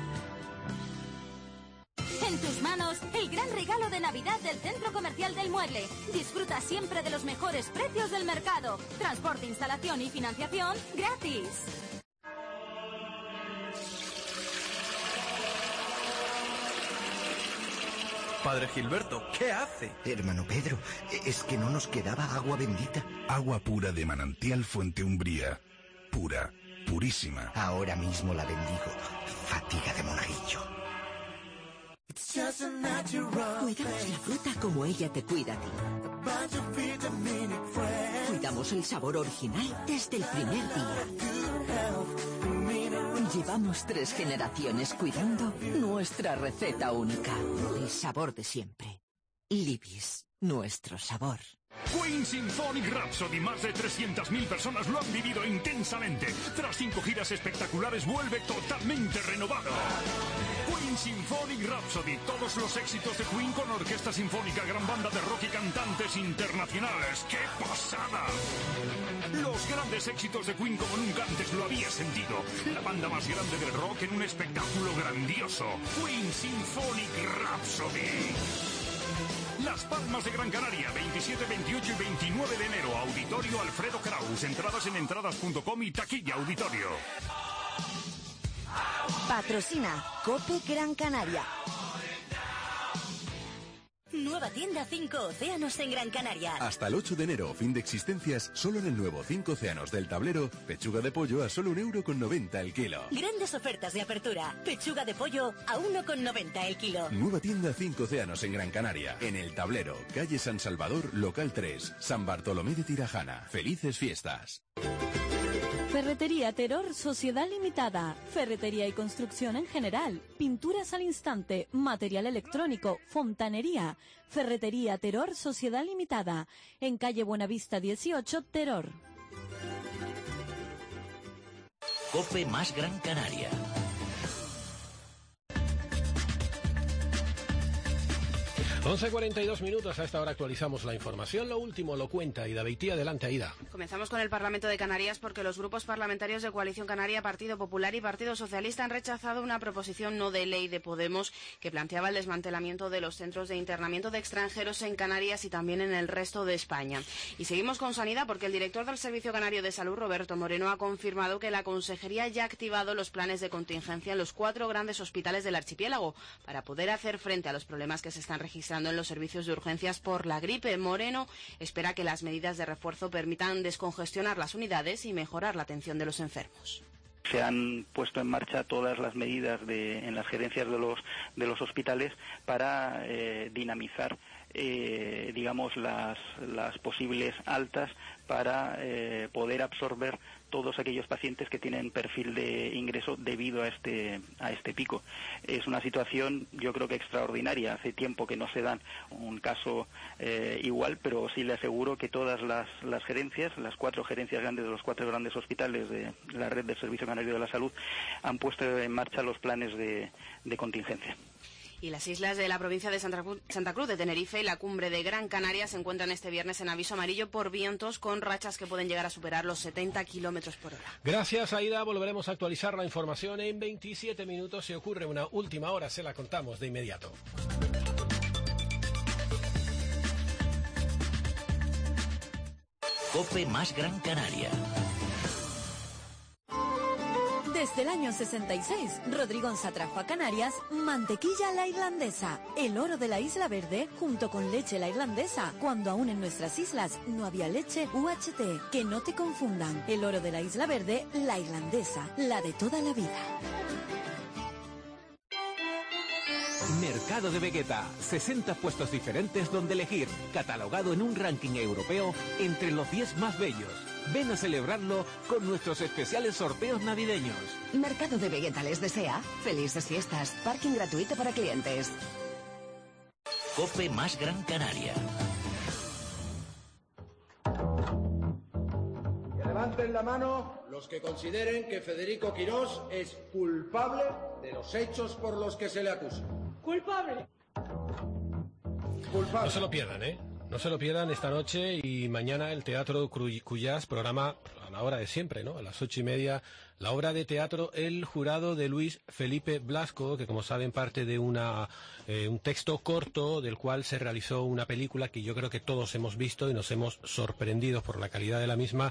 En tus manos, el gran regalo de Navidad del Centro Comercial del Mueble. Disfruta siempre de los mejores precios del mercado. Transporte, instalación y financiación gratis. Padre Gilberto, ¿qué hace? Hermano Pedro, es que no nos quedaba agua bendita. Agua pura de manantial Fuente Umbría. Pura, purísima. Ahora mismo la bendigo. Fatiga de monaguillo. Cuidamos la fruta como ella te cuida a ti. Cuidamos el sabor original desde el primer día. Llevamos 3 generaciones cuidando nuestra receta única. El sabor de siempre. Libis, nuestro sabor. Queen Symphonic Rhapsody, más de 300.000 personas lo han vivido intensamente. Tras 5 giras espectaculares vuelve totalmente renovado. Queen Symphonic Rhapsody, todos los éxitos de Queen con orquesta sinfónica, gran banda de rock y cantantes internacionales. ¡Qué pasada! Los grandes éxitos de Queen como nunca antes lo había sentido. La banda más grande del rock en un espectáculo grandioso. Queen Symphonic Rhapsody. Las Palmas de Gran Canaria, 27, 28 y 29 de enero. Auditorio Alfredo Kraus. Entradas en entradas.com y taquilla auditorio. Patrocina COPE Gran Canaria. Nueva tienda 5 Océanos en Gran Canaria. Hasta el 8 de enero, fin de existencias, solo en el nuevo 5 Océanos del Tablero, pechuga de pollo a solo €1,90 el kilo. Grandes ofertas de apertura. Pechuga de pollo a 1,90 el kilo. Nueva tienda 5 Océanos en Gran Canaria, en el Tablero, calle San Salvador, local 3, San Bartolomé de Tirajana. Felices fiestas. Ferretería Terror Sociedad Limitada. Ferretería y construcción en general. Pinturas al instante. Material electrónico. Fontanería. Ferretería Terror Sociedad Limitada. En calle Buenavista 18, Terror. COPE más Gran Canaria. 11:42 minutos. A esta hora actualizamos la información. Lo último lo cuenta Aida Beitía. Adelante, Aida. Comenzamos con el Parlamento de Canarias porque los grupos parlamentarios de Coalición Canaria, Partido Popular y Partido Socialista han rechazado una proposición no de ley de Podemos que planteaba el desmantelamiento de los centros de internamiento de extranjeros en Canarias y también en el resto de España. Y seguimos con sanidad porque el director del Servicio Canario de Salud, Roberto Moreno, ha confirmado que la Consejería ya ha activado los planes de contingencia en los 4 grandes hospitales del archipiélago para poder hacer frente a los problemas que se están registrando en los servicios de urgencias por la gripe. Moreno espera que las medidas de refuerzo permitan descongestionar las unidades y mejorar la atención de los enfermos. Se han puesto en marcha todas las medidas en las gerencias de los hospitales para dinamizar digamos las posibles altas para poder absorber todos aquellos pacientes que tienen perfil de ingreso debido a este pico. Es una situación, yo creo que extraordinaria. Hace tiempo que no se dan un caso igual, pero sí le aseguro que todas las gerencias, las 4 gerencias grandes de los 4 grandes hospitales de la red del Servicio Canario de la Salud, han puesto en marcha los planes de contingencia. Y las islas de la provincia de Santa Cruz de Tenerife y la cumbre de Gran Canaria se encuentran este viernes en aviso amarillo por vientos con rachas que pueden llegar a superar los 70 kilómetros por hora. Gracias, Aida. Volveremos a actualizar la información en 27 minutos. Si ocurre una última hora, se la contamos de inmediato. COPE más Gran Canaria. Desde el año 66, Rodrigonza trajo a Canarias mantequilla la irlandesa, el oro de la Isla Verde, junto con leche la irlandesa, cuando aún en nuestras islas no había leche UHT. Que no te confundan, el oro de la Isla Verde, la irlandesa, la de toda la vida. Mercado de Vegueta, 60 puestos diferentes donde elegir, catalogado en un ranking europeo entre los 10 más bellos. Ven a celebrarlo con nuestros especiales sorteos navideños. Mercado de Vegueta les desea felices fiestas, parking gratuito para clientes. COPE más Gran Canaria. Que levanten la mano los que consideren que Federico Quirós es culpable de los hechos por los que se le acusa. ¡Culpable! Culpable. No se lo pierdan, ¿eh? No se lo pierdan esta noche y mañana el Teatro Cuyás programa a la hora de siempre, ¿no? A las 8:30, la obra de teatro El Jurado de Luis Felipe Blasco, que como saben parte de un texto corto del cual se realizó una película que yo creo que todos hemos visto y nos hemos sorprendido por la calidad de la misma,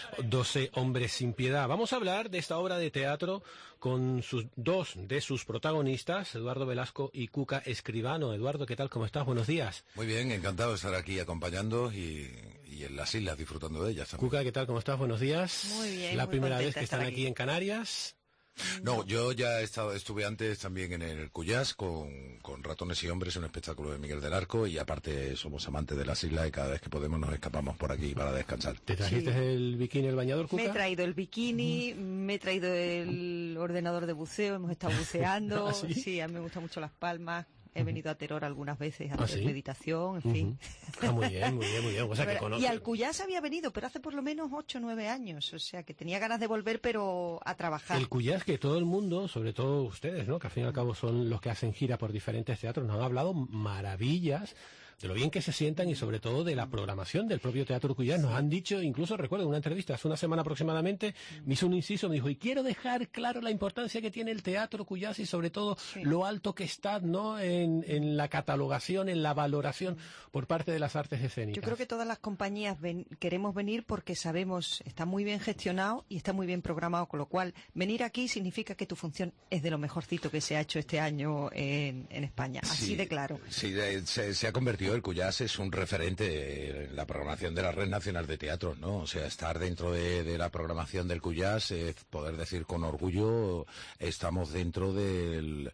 12 hombres sin piedad. Vamos a hablar de esta obra de teatro con dos de sus protagonistas, Eduardo Velasco y Cuca Escribano. Eduardo, ¿qué tal? ¿Cómo estás? Buenos días. Muy bien, encantado de estar aquí acompañando y en las islas disfrutando de ellas también. Cuca, ¿qué tal? ¿Cómo estás? Buenos días. Muy bien, La muy primera contenta vez que de estar están aquí en Canarias. No, yo ya estuve antes también en el Cuyás con Ratones y Hombres, un espectáculo de Miguel del Arco, y aparte somos amantes de las islas y cada vez que podemos nos escapamos por aquí para descansar. ¿Te trajiste el bikini, el bañador, Cuca? Me he traído el bikini, me he traído el ordenador de buceo, hemos estado buceando. ¿Ah, sí? Sí, a mí me gustan mucho Las Palmas. He venido a Teror algunas veces a hacer ¿sí? meditación, en fin. Muy bien, muy bien, muy bien. O sea, que Y al Cuyás había venido, pero hace por lo menos 8 o 9 años. O sea, que tenía ganas de volver, pero a trabajar. El Cuyás, que todo el mundo, sobre todo ustedes, ¿no? Que al fin y al cabo son los que hacen gira por diferentes teatros, nos han hablado maravillas de lo bien que se sientan y sobre todo de la programación del propio Teatro Cuyás. Nos han dicho, incluso recuerdo en una entrevista hace una semana aproximadamente, me hizo un inciso, me dijo, y quiero dejar claro la importancia que tiene el Teatro Cuyás y sobre todo lo alto que está, ¿no? En la catalogación, en la valoración por parte de las artes escénicas. Yo creo que todas las compañías queremos venir porque sabemos, está muy bien gestionado y está muy bien programado, con lo cual venir aquí significa que tu función es de lo mejorcito que se ha hecho este año en España, así de claro. Sí, se ha convertido, el Cuyás es un referente en la programación de la Red Nacional de Teatros, ¿no? O sea, estar dentro de la programación del Cuyás es poder decir con orgullo, estamos dentro de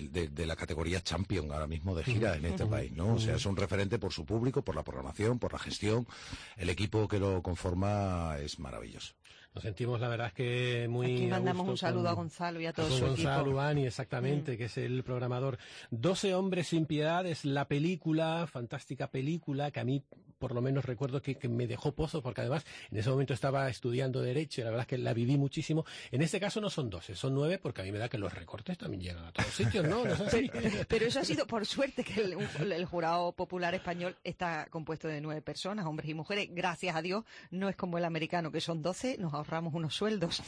la categoría Champion ahora mismo de gira en este país, ¿no? O sea, es un referente por su público, por la programación, por la gestión. El equipo que lo conforma es maravilloso. Nos sentimos, la verdad, es que muy Aquí mandamos a gusto un saludo a Gonzalo y a todo su equipo. Gonzalo Ani, exactamente, que es el programador. 12 hombres sin piedad es la película, fantástica película, que a mí, por lo menos, recuerdo que me dejó pozo, porque además en ese momento estaba estudiando Derecho y la verdad es que la viví muchísimo. En este caso no son 12, son 9, porque a mí me da que los recortes también llegan a todos sitios, ¿no? ¿No es así? Pero eso ha sido por suerte, que el jurado popular español está compuesto de 9 personas, hombres y mujeres. Gracias a Dios, no es como el americano, que son 12, nos ahorramos unos sueldos.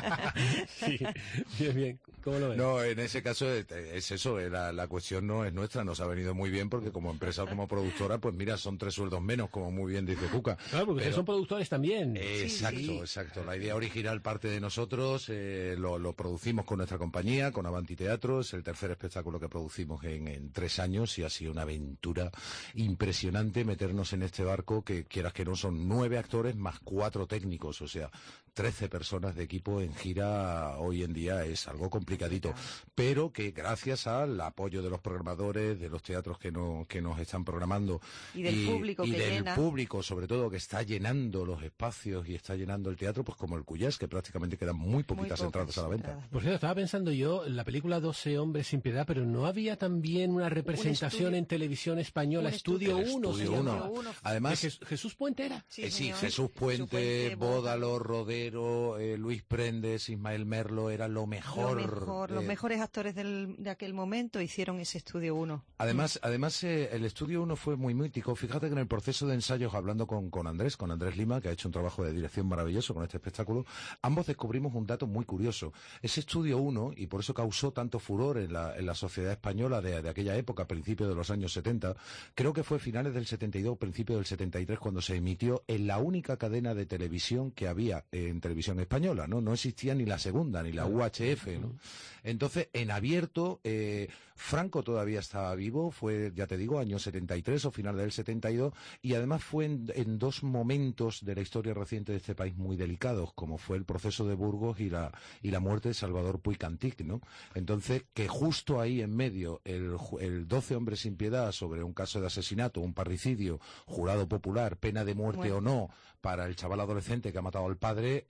Sí, bien, bien. ¿Cómo lo ves? No, en ese caso es eso, la cuestión no es nuestra, nos ha venido muy bien porque como empresa o como productora, pues mira, son 3 sueldos menos, como muy bien dice Cuca. Claro, porque ustedes son productores también. Exacto. La idea original parte de nosotros, lo producimos con nuestra compañía, con Avanti Teatro, es el tercer espectáculo que producimos en 3 años y ha sido una aventura impresionante meternos en este barco que, quieras que no, son 9 actores más 4 técnicos, o sea, 13 personas de equipo en gira hoy en día es algo complicadito, pero que gracias al apoyo de los programadores, de los teatros que nos están programando y del público y que del llena. público sobre todo, que está llenando los espacios y está llenando el teatro, pues como el Cuyás, que prácticamente quedan muy poquitas entradas a la venta. Por cierto, estaba pensando yo en la película 12 hombres sin piedad, pero ¿no había también una representación en televisión española, Estudio 1? Estudio 1. Además, Jesús Puente era. Sí, Jesús Puente, Bódalo, Rodero, Luis Prendes, Ismael Merlo, era lo mejor. Los mejores actores de aquel momento hicieron ese Estudio 1. Además, el Estudio 1 fue muy mítico. Fíjate que en el proceso de ensayos, hablando con Andrés Lima, que ha hecho un trabajo de dirección maravilloso con este espectáculo, ambos descubrimos un dato muy curioso. Ese Estudio 1, y por eso causó tanto furor en la sociedad española de aquella época, a principios de los años 70, creo que fue finales del 72, principios del 73, cuando se emitió en la única cadena de televisión que había en en televisión española, ¿no? No existía ni la segunda, ni la UHF, ¿no? Entonces, en abierto, Franco todavía estaba vivo, fue, ya te digo, año 73 o final del 72, y además fue en dos momentos de la historia reciente de este país muy delicados, como fue el proceso de Burgos y la muerte de Salvador Puig Antich, ¿no? Entonces, que justo ahí en medio, el 12 hombres sin piedad sobre un caso de asesinato, un parricidio, jurado popular, pena de muerte o no, para el chaval adolescente que ha matado al padre,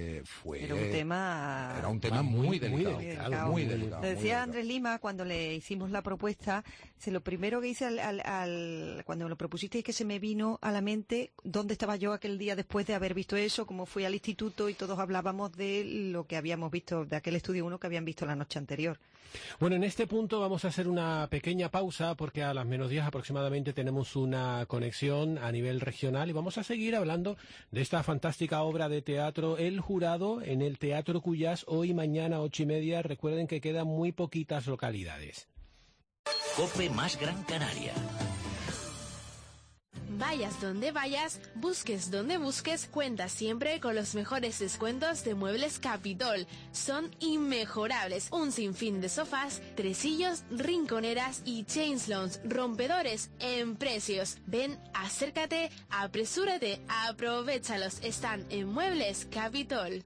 era un tema muy delicado. Muy delicado. Le decía Andrés Lima cuando le hicimos la propuesta, lo primero que hice cuando me lo propusiste es que se me vino a la mente dónde estaba yo aquel día después de haber visto eso, cómo fui al instituto y todos hablábamos de lo que habíamos visto, de aquel estudio 1 que habían visto la noche anterior. Bueno, en este punto vamos a hacer una pequeña pausa porque a las menos 10 aproximadamente tenemos una conexión a nivel regional y vamos a seguir hablando de esta fantástica obra de teatro El Jurado en el Teatro Cuyás hoy, mañana, 8:30. Recuerden que quedan muy poquitas localidades. COPE más Gran Canaria. Vayas donde vayas, busques donde busques, cuenta siempre con los mejores descuentos de Muebles Capitol. Son inmejorables. Un sinfín de sofás, tresillos, rinconeras y chainslons rompedores en precios. Ven, acércate, apresúrate, aprovéchalos. Están en Muebles Capitol.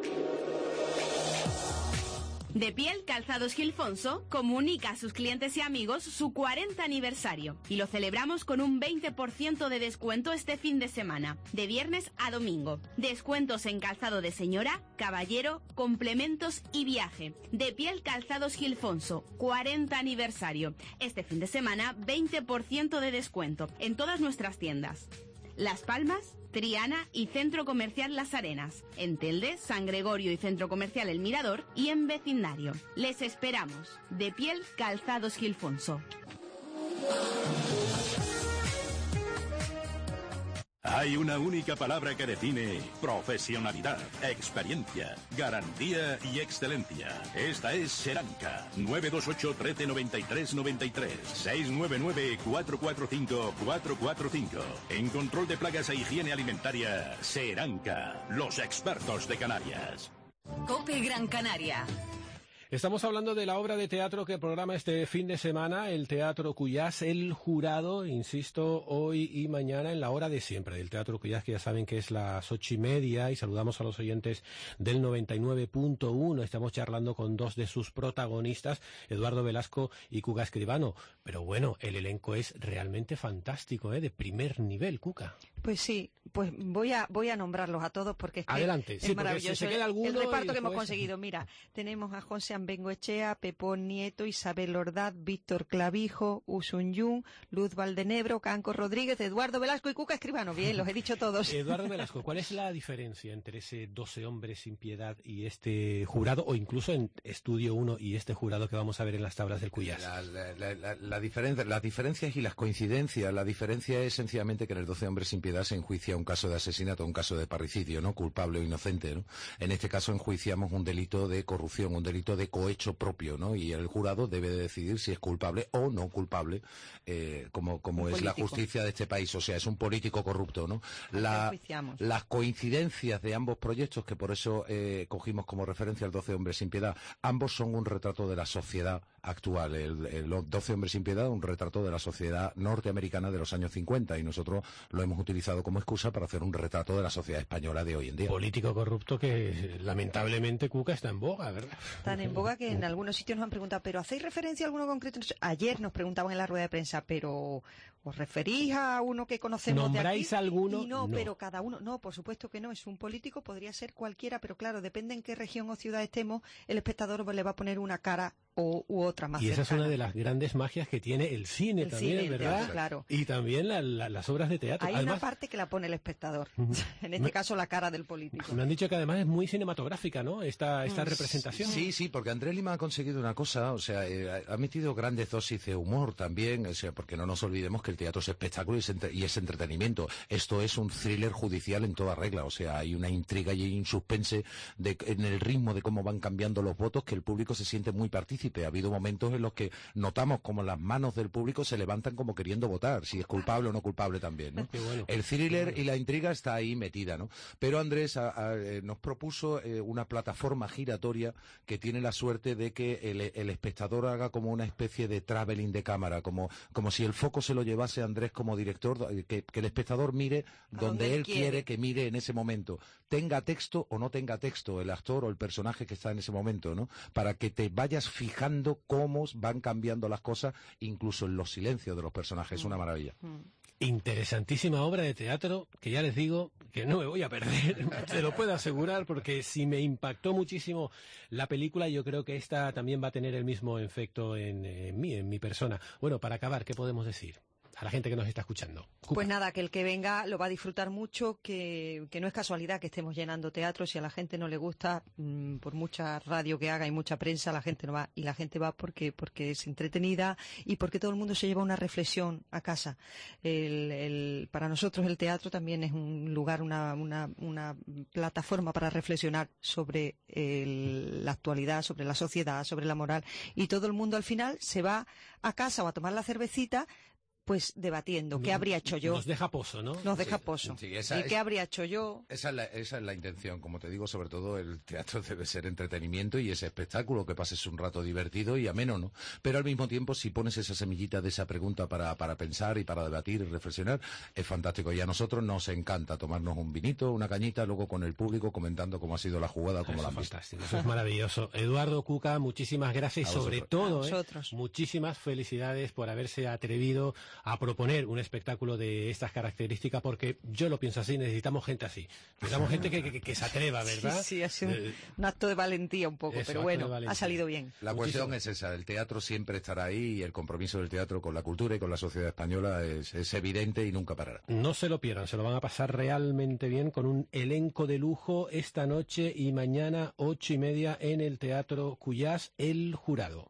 De Piel Calzados Gilfonso comunica a sus clientes y amigos su 40 aniversario y lo celebramos con un 20% de descuento este fin de semana, de viernes a domingo. Descuentos en calzado de señora, caballero, complementos y viaje. De Piel Calzados Gilfonso, 40 aniversario. Este fin de semana, 20% de descuento en todas nuestras tiendas. Las Palmas, Triana y Centro Comercial Las Arenas, en Telde, San Gregorio y Centro Comercial El Mirador y en vecindario. Les esperamos. De Piel Calzados Gilfonso. Hay una única palabra que define profesionalidad, experiencia, garantía y excelencia. Esta es Seranca. 928 13 93 93 699 445 445. En control de plagas e higiene alimentaria, Seranca. Los expertos de Canarias. COPE Gran Canaria. Estamos hablando de la obra de teatro que programa este fin de semana el Teatro Cuyás, El Jurado, insisto, hoy y mañana en la hora de siempre del Teatro Cuyás, que ya saben que es las 8:30, y saludamos a los oyentes del 99.1. Estamos charlando con dos de sus protagonistas, Eduardo Velasco y Cuca Escribano. Pero bueno, el elenco es realmente fantástico, de primer nivel, Cuca. Pues sí, pues voy a nombrarlos a todos porque es que adelante, sí, es maravilloso. Si se queda alguno el reparto que hemos conseguido. Mira, tenemos a José Ambengoechea, Pepón Nieto, Isabel Ordaz, Víctor Clavijo, Usun Yung, Luz Valdenebro, Canco Rodríguez, Eduardo Velasco y Cuca Escribano. Bien, los he dicho todos. Eduardo Velasco, ¿cuál es la diferencia entre ese 12 hombres sin piedad y este jurado, o incluso en Estudio 1 y este jurado que vamos a ver en las tablas del Cuyás? Las diferencias y las coincidencias. La diferencia es sencillamente que en el 12 hombres sin piedad se enjuicia un caso de asesinato, un caso de parricidio, ¿no? Culpable o inocente, ¿no? En este caso enjuiciamos un delito de corrupción, un delito de cohecho propio, ¿no? Y el jurado debe de decidir si es culpable o no culpable, como es la justicia de este país. O sea, es un político corrupto, ¿no? Las coincidencias de ambos proyectos, que por eso cogimos como referencia el 12 hombres sin piedad, ambos son un retrato de la sociedad actual. El 12 hombres sin piedad, un retrato de la sociedad norteamericana de los años 50, y nosotros lo hemos utilizado como excusa para hacer un retrato de la sociedad española de hoy en día. Político corrupto que lamentablemente, Cuca, está en boga, ¿verdad? Tan en boga que en algunos sitios nos han preguntado, ¿pero hacéis referencia a alguno concreto? Ayer nos preguntaban en la rueda de prensa, ¿pero os referís a uno que conocemos de aquí? ¿Nombráis alguno? Y no, pero cada uno, no, por supuesto que no, es un político, podría ser cualquiera, pero claro, depende en qué región o ciudad estemos, el espectador le va a poner una cara u otra más y esa cercana. Es una de las grandes magias que tiene el cine también, ¿verdad? Claro. Y también las obras de teatro. Hay además, una parte que la pone el espectador, en este caso la cara del político. Me han dicho que además es muy cinematográfica, ¿no? Esta representación. Sí, porque Andrés Lima ha conseguido una cosa, o sea, ha metido grandes dosis de humor también, o sea, porque no nos olvidemos que el teatro es espectáculo y es entretenimiento. Esto es un thriller judicial en toda regla, o sea, hay una intriga y hay un suspense en el ritmo de cómo van cambiando los votos, que el público se siente muy partícipe. Ha habido momentos en los que notamos como las manos del público se levantan como queriendo votar, si es culpable o no culpable también, ¿no? Bueno. El thriller y la intriga está ahí metida, ¿no? Pero Andrés nos propuso una plataforma giratoria que tiene la suerte de que el espectador haga como una especie de traveling de cámara, como si el foco se lo llevase Andrés como director, que el espectador mire donde él quiere que mire en ese momento, tenga texto o no tenga texto, el actor o el personaje que está en ese momento, ¿no? Para que te vayas fijando cómo van cambiando las cosas, incluso en los silencios de los personajes. Es una maravilla. Interesantísima obra de teatro, que ya les digo que no me voy a perder, se lo puedo asegurar, porque si me impactó muchísimo la película, yo creo que esta también va a tener el mismo efecto en mi persona. Bueno, para acabar, ¿qué podemos decir a la gente que nos está escuchando? Pues nada, que el que venga lo va a disfrutar mucho, que no es casualidad que estemos llenando teatros. Si a la gente no le gusta, por mucha radio que haga y mucha prensa, la gente no va, y la gente va porque es entretenida y porque todo el mundo se lleva una reflexión a casa. Para nosotros el teatro también es un lugar, una plataforma para reflexionar sobre la actualidad, sobre la sociedad, sobre la moral, y todo el mundo al final se va a casa o a tomar la cervecita, pues debatiendo, ¿qué habría hecho yo? Nos deja pozo, ¿no? Nos deja pozo. Sí, ¿Y qué habría hecho yo? Esa es la intención. Como te digo, sobre todo el teatro debe ser entretenimiento y ese espectáculo, que pases un rato divertido y ameno, ¿no? Pero al mismo tiempo, si pones esa semillita de esa pregunta para pensar y para debatir y reflexionar, es fantástico. Y a nosotros nos encanta tomarnos un vinito, una cañita, luego con el público comentando cómo ha sido la jugada, cómo la fiesta. Eso es maravilloso. Eduardo Cuca, muchísimas gracias y sobre todo, muchísimas felicidades por haberse atrevido a proponer un espectáculo de estas características, porque yo lo pienso así, necesitamos gente así. Necesitamos gente que se atreva, ¿verdad? Sí, ha sido un acto de valentía un poco, pero bueno, ha salido bien. La cuestión es esa, el teatro siempre estará ahí y el compromiso del teatro con la cultura y con la sociedad española es evidente y nunca parará. No se lo pierdan, se lo van a pasar realmente bien con un elenco de lujo esta noche y mañana 8:30 en el Teatro Cuyás, El Jurado.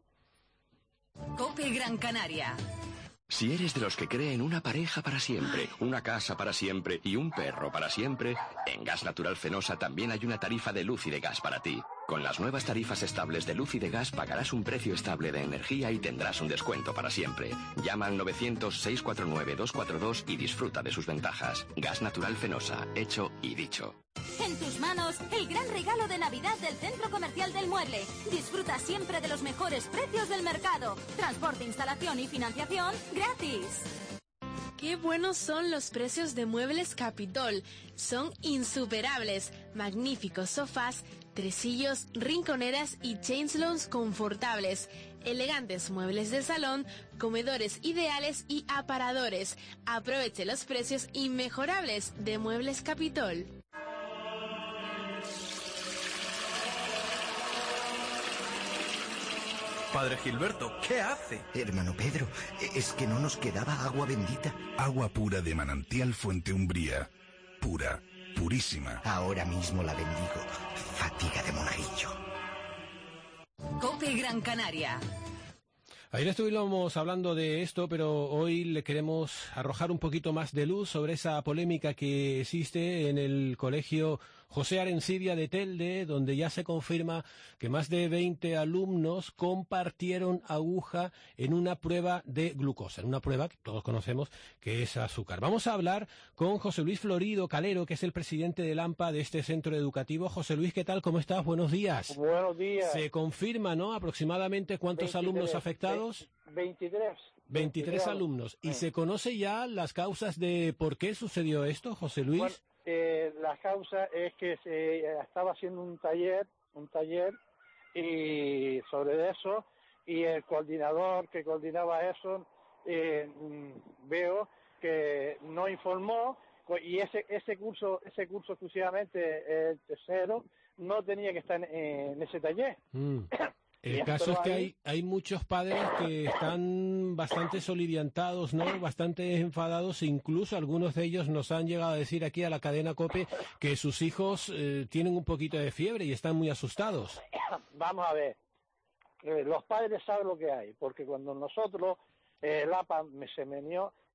COPE Gran Canaria. Si eres de los que creen una pareja para siempre, una casa para siempre y un perro para siempre, en Gas Natural Fenosa también hay una tarifa de luz y de gas para ti. Con las nuevas tarifas estables de luz y de gas pagarás un precio estable de energía y tendrás un descuento para siempre. Llama al 900-649-242 y disfruta de sus ventajas. Gas Natural Fenosa, hecho y dicho. En tus manos, el gran regalo de Navidad del Centro Comercial del Mueble. Disfruta siempre de los mejores precios del mercado. Transporte, instalación y financiación gratis. Qué buenos son los precios de Muebles Capitol. Son insuperables. Magníficos sofás, tresillos, rinconeras y chainslons confortables. Elegantes muebles de salón, comedores ideales y aparadores. Aproveche los precios inmejorables de Muebles Capitol. Padre Gilberto, ¿qué hace? Hermano Pedro, es que no nos quedaba agua bendita. Agua pura de manantial Fuente Umbría. Pura, purísima. Ahora mismo la bendigo. Fatiga de monjillo. COPE Gran Canaria. Ayer estuvimos hablando de esto, pero hoy le queremos arrojar un poquito más de luz sobre esa polémica que existe en el colegio José Arencibia de Telde, donde ya se confirma que más de 20 alumnos compartieron aguja en una prueba de glucosa, en una prueba que todos conocemos que es azúcar. Vamos a hablar con José Luis Florido Calero, que es el presidente del AMPA de este centro educativo. José Luis, ¿qué tal? ¿Cómo estás? Buenos días. Buenos días. Se confirma, ¿no?, aproximadamente cuántos 23, alumnos afectados. 23 alumnos. ¿Y se conoce ya las causas de por qué sucedió esto, José Luis? Bueno, la causa es que se estaba haciendo un taller y sobre eso, y el coordinador que coordinaba eso veo que no informó, y ese curso exclusivamente el tercero no tenía que estar en ese taller. El caso es que hay muchos padres que están bastante soliviantados, ¿no?, bastante enfadados, incluso algunos de ellos nos han llegado a decir aquí a la cadena COPE que sus hijos tienen un poquito de fiebre y están muy asustados. Vamos a ver, los padres saben lo que hay, porque cuando nosotros, el APA se meneó,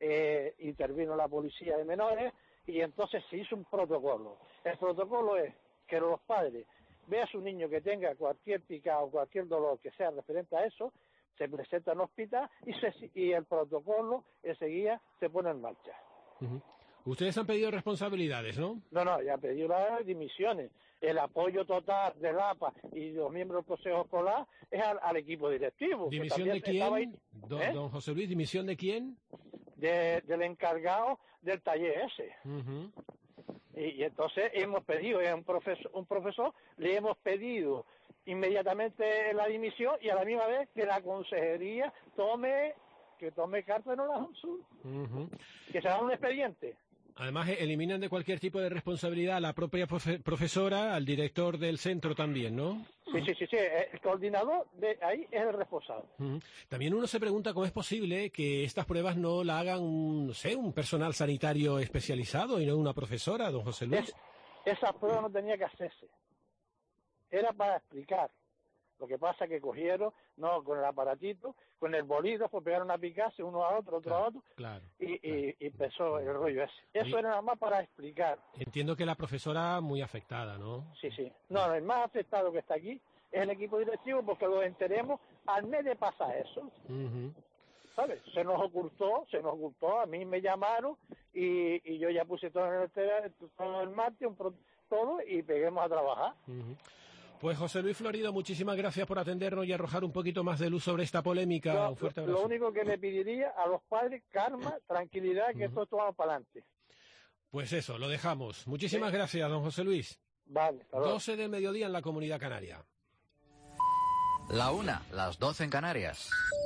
intervino la policía de menores y entonces se hizo un protocolo. El protocolo es que los padres vean a su niño que tenga cualquier picado, cualquier dolor que sea referente a eso, se presenta en el hospital y el protocolo enseguida se pone en marcha. Ustedes han pedido responsabilidades, ¿no? No, ya han pedido las dimisiones. El apoyo total del APA y los miembros del Consejo Escolar es al equipo directivo. ¿Dimisión de quién? Don José Luis, ¿dimisión de quién? Del encargado del taller ese. Y entonces hemos pedido, es un profesor, le hemos pedido inmediatamente la dimisión y a la misma vez que la consejería tome carta en el asunto, que se haga un expediente. Además, eliminan de cualquier tipo de responsabilidad a la propia profesora, al director del centro también, ¿no? Sí, el coordinador de ahí es el responsable. También uno se pregunta cómo es posible que estas pruebas no la hagan un personal sanitario especializado y no una profesora, don José Luis. Esa prueba no tenía que hacerse. Era para explicar. Lo que pasa es que cogieron, con el aparatito, con el bolígrafo, pegaron a picarse uno a otro, otro a otro, y empezó el rollo ese. Eso era nada más para explicar. Entiendo que la profesora muy afectada, ¿no? Sí. No, el más afectado que está aquí es el equipo directivo porque lo enteremos al mes de pasar eso. ¿Sabes? Se nos ocultó, a mí me llamaron y yo ya puse todo el martes, todo y peguemos a trabajar. Pues José Luis Florido, muchísimas gracias por atendernos y arrojar un poquito más de luz sobre esta polémica. Un fuerte abrazo. Lo único que le pediría a los padres, calma, tranquilidad, que esto vamos para adelante. Pues eso, lo dejamos. Muchísimas gracias, don José Luis. Vale, 12 del mediodía en la Comunidad Canaria. La 1, las 12 en Canarias.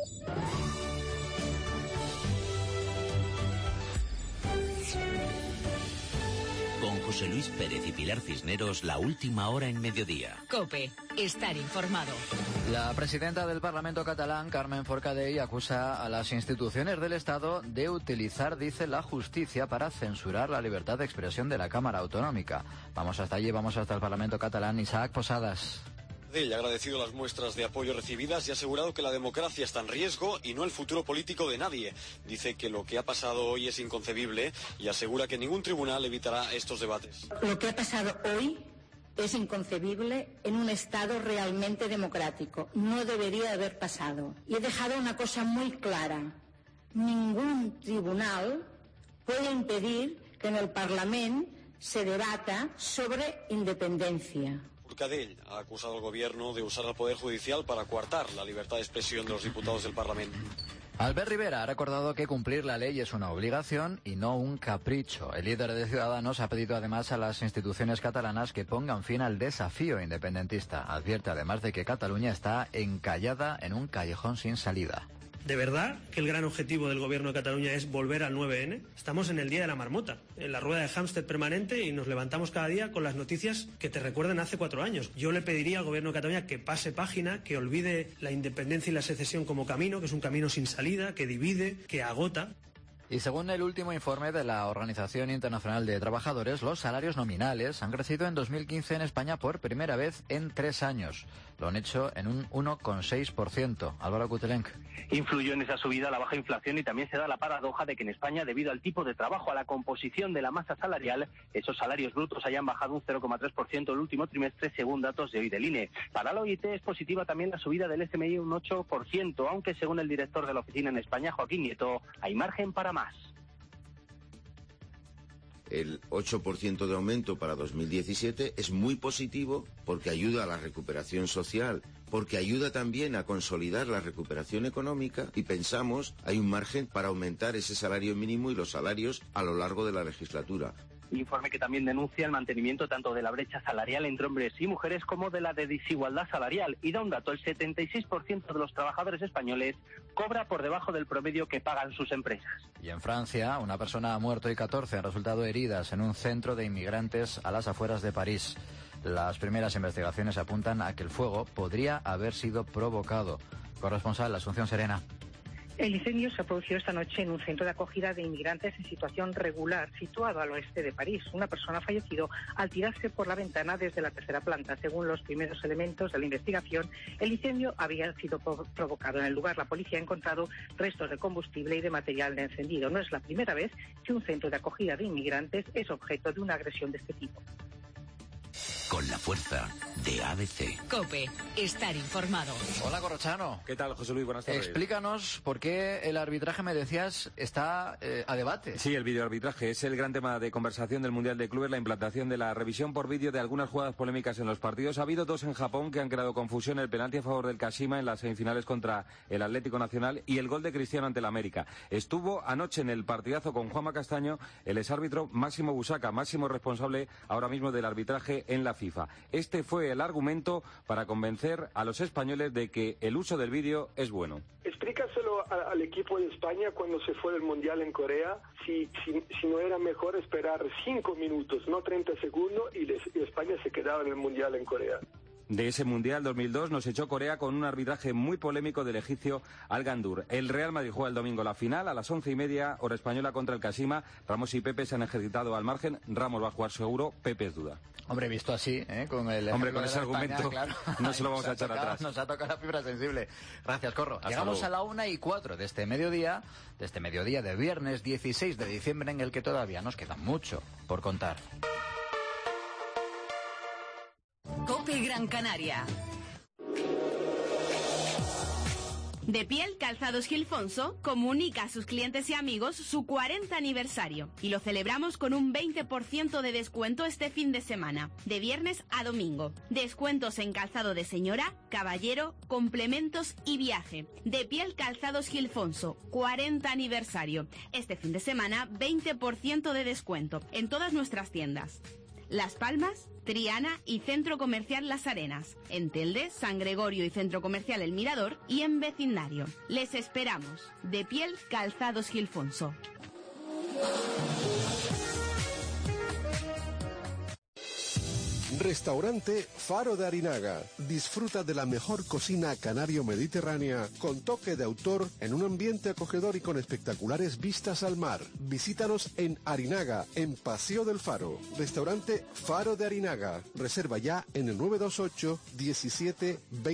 Con José Luis Pérez y Pilar Cisneros, la última hora en mediodía. COPE, estar informado. La presidenta del Parlamento catalán, Carmen Forcadell, acusa a las instituciones del Estado de utilizar, dice, la justicia para censurar la libertad de expresión de la Cámara Autonómica. Vamos hasta allí, vamos hasta el Parlamento catalán. Isaac Posadas. Ha agradecido las muestras de apoyo recibidas y ha asegurado que la democracia está en riesgo y no el futuro político de nadie. Dice que lo que ha pasado hoy es inconcebible y asegura que ningún tribunal evitará estos debates. Lo que ha pasado hoy es inconcebible en un Estado realmente democrático. No debería haber pasado. Y he dejado una cosa muy clara. Ningún tribunal puede impedir que en el Parlamento se debata sobre independencia. Forcadell ha acusado al gobierno de usar al Poder Judicial para coartar la libertad de expresión de los diputados del Parlamento. Albert Rivera ha recordado que cumplir la ley es una obligación y no un capricho. El líder de Ciudadanos ha pedido además a las instituciones catalanas que pongan fin al desafío independentista. Advierte además de que Cataluña está encallada en un callejón sin salida. ¿De verdad que el gran objetivo del gobierno de Cataluña es volver al 9N? Estamos en el día de la marmota, en la rueda de hámster permanente y nos levantamos cada día con las noticias que te recuerdan hace 4 años. Yo le pediría al gobierno de Cataluña que pase página, que olvide la independencia y la secesión como camino, que es un camino sin salida, que divide, que agota. Y según el último informe de la Organización Internacional de Trabajadores, los salarios nominales han crecido en 2015 en España por primera vez en 3 años. Lo han hecho en un 1,6%. Álvaro Kutelenc. Influyó en esa subida la baja inflación y también se da la paradoja de que en España, debido al tipo de trabajo, a la composición de la masa salarial, esos salarios brutos hayan bajado un 0,3% el último trimestre, según datos de hoy del INE. Para la OIT es positiva también la subida del FMI un 8%, aunque según el director de la oficina en España, Joaquín Nieto, hay margen para más. El 8% de aumento para 2017 es muy positivo porque ayuda a la recuperación social, porque ayuda también a consolidar la recuperación económica y pensamos hay un margen para aumentar ese salario mínimo y los salarios a lo largo de la legislatura. Informe que también denuncia el mantenimiento tanto de la brecha salarial entre hombres y mujeres como de la de desigualdad salarial. Y da un dato, el 76% de los trabajadores españoles cobra por debajo del promedio que pagan sus empresas. Y en Francia, una persona ha muerto y 14 han resultado heridas en un centro de inmigrantes a las afueras de París. Las primeras investigaciones apuntan a que el fuego podría haber sido provocado. Corresponsal Asunción Serena. El incendio se ha producido esta noche en un centro de acogida de inmigrantes en situación regular situado al oeste de París. Una persona ha fallecido al tirarse por la ventana desde la tercera planta. Según los primeros elementos de la investigación, el incendio había sido provocado. En el lugar, la policía ha encontrado restos de combustible y de material de encendido. No es la primera vez que un centro de acogida de inmigrantes es objeto de una agresión de este tipo. Con la fuerza de ABC. COPE. Estar informado. Hola, Corrochano. ¿Qué tal, José Luis? Buenas tardes. Explícanos por qué el arbitraje, me decías, está a debate. Sí, el videoarbitraje es el gran tema de conversación del Mundial de Clubes, la implantación de la revisión por vídeo de algunas jugadas polémicas en los partidos. Ha habido dos en Japón que han creado confusión: el penalti a favor del Kashima en las semifinales contra el Atlético Nacional y el gol de Cristiano ante el América. Estuvo anoche en el partidazo con Juanma Castaño el exárbitro Máximo Busaca, máximo responsable ahora mismo del arbitraje en la FIFA. Este fue el argumento para convencer a los españoles de que el uso del vídeo es bueno. Explícaselo al equipo de España cuando se fue del Mundial en Corea, si no era mejor esperar 5 minutos, no 30 segundos, y España se quedaba en el Mundial en Corea. De ese Mundial 2002 nos echó Corea con un arbitraje muy polémico del egipcio Al Gandur. El Real Madrid juega el domingo la final a las 11:30, hora española, contra el Kashima. Ramos y Pepe se han ejercitado al margen. Ramos va a jugar seguro, Pepe es duda. Hombre, visto así, con el con ese argumento, España, claro, no se lo vamos a echar atrás. Nos ha tocado la fibra sensible. Gracias, Corro. Hasta Llegamos luego. a la 1:04 de este mediodía de viernes 16 de diciembre, en el que todavía nos queda mucho por contar. COPE Gran Canaria. De Piel Calzados Gilfonso comunica a sus clientes y amigos su 40 aniversario y lo celebramos con un 20% de descuento este fin de semana, de viernes a domingo. Descuentos en calzado de señora, caballero, complementos y viaje. De Piel Calzados Gilfonso, 40 aniversario. Este fin de semana, 20% de descuento en todas nuestras tiendas. Las Palmas, Triana y Centro Comercial Las Arenas, en Telde, San Gregorio y Centro Comercial El Mirador y en vecindario. Les esperamos. De Piel Calzados Gilfonso. Restaurante Faro de Arinaga. Disfruta de la mejor cocina canario-mediterránea con toque de autor en un ambiente acogedor y con espectaculares vistas al mar. Visítanos en Arinaga, en Paseo del Faro. Restaurante Faro de Arinaga. Reserva ya en el 928 17 20.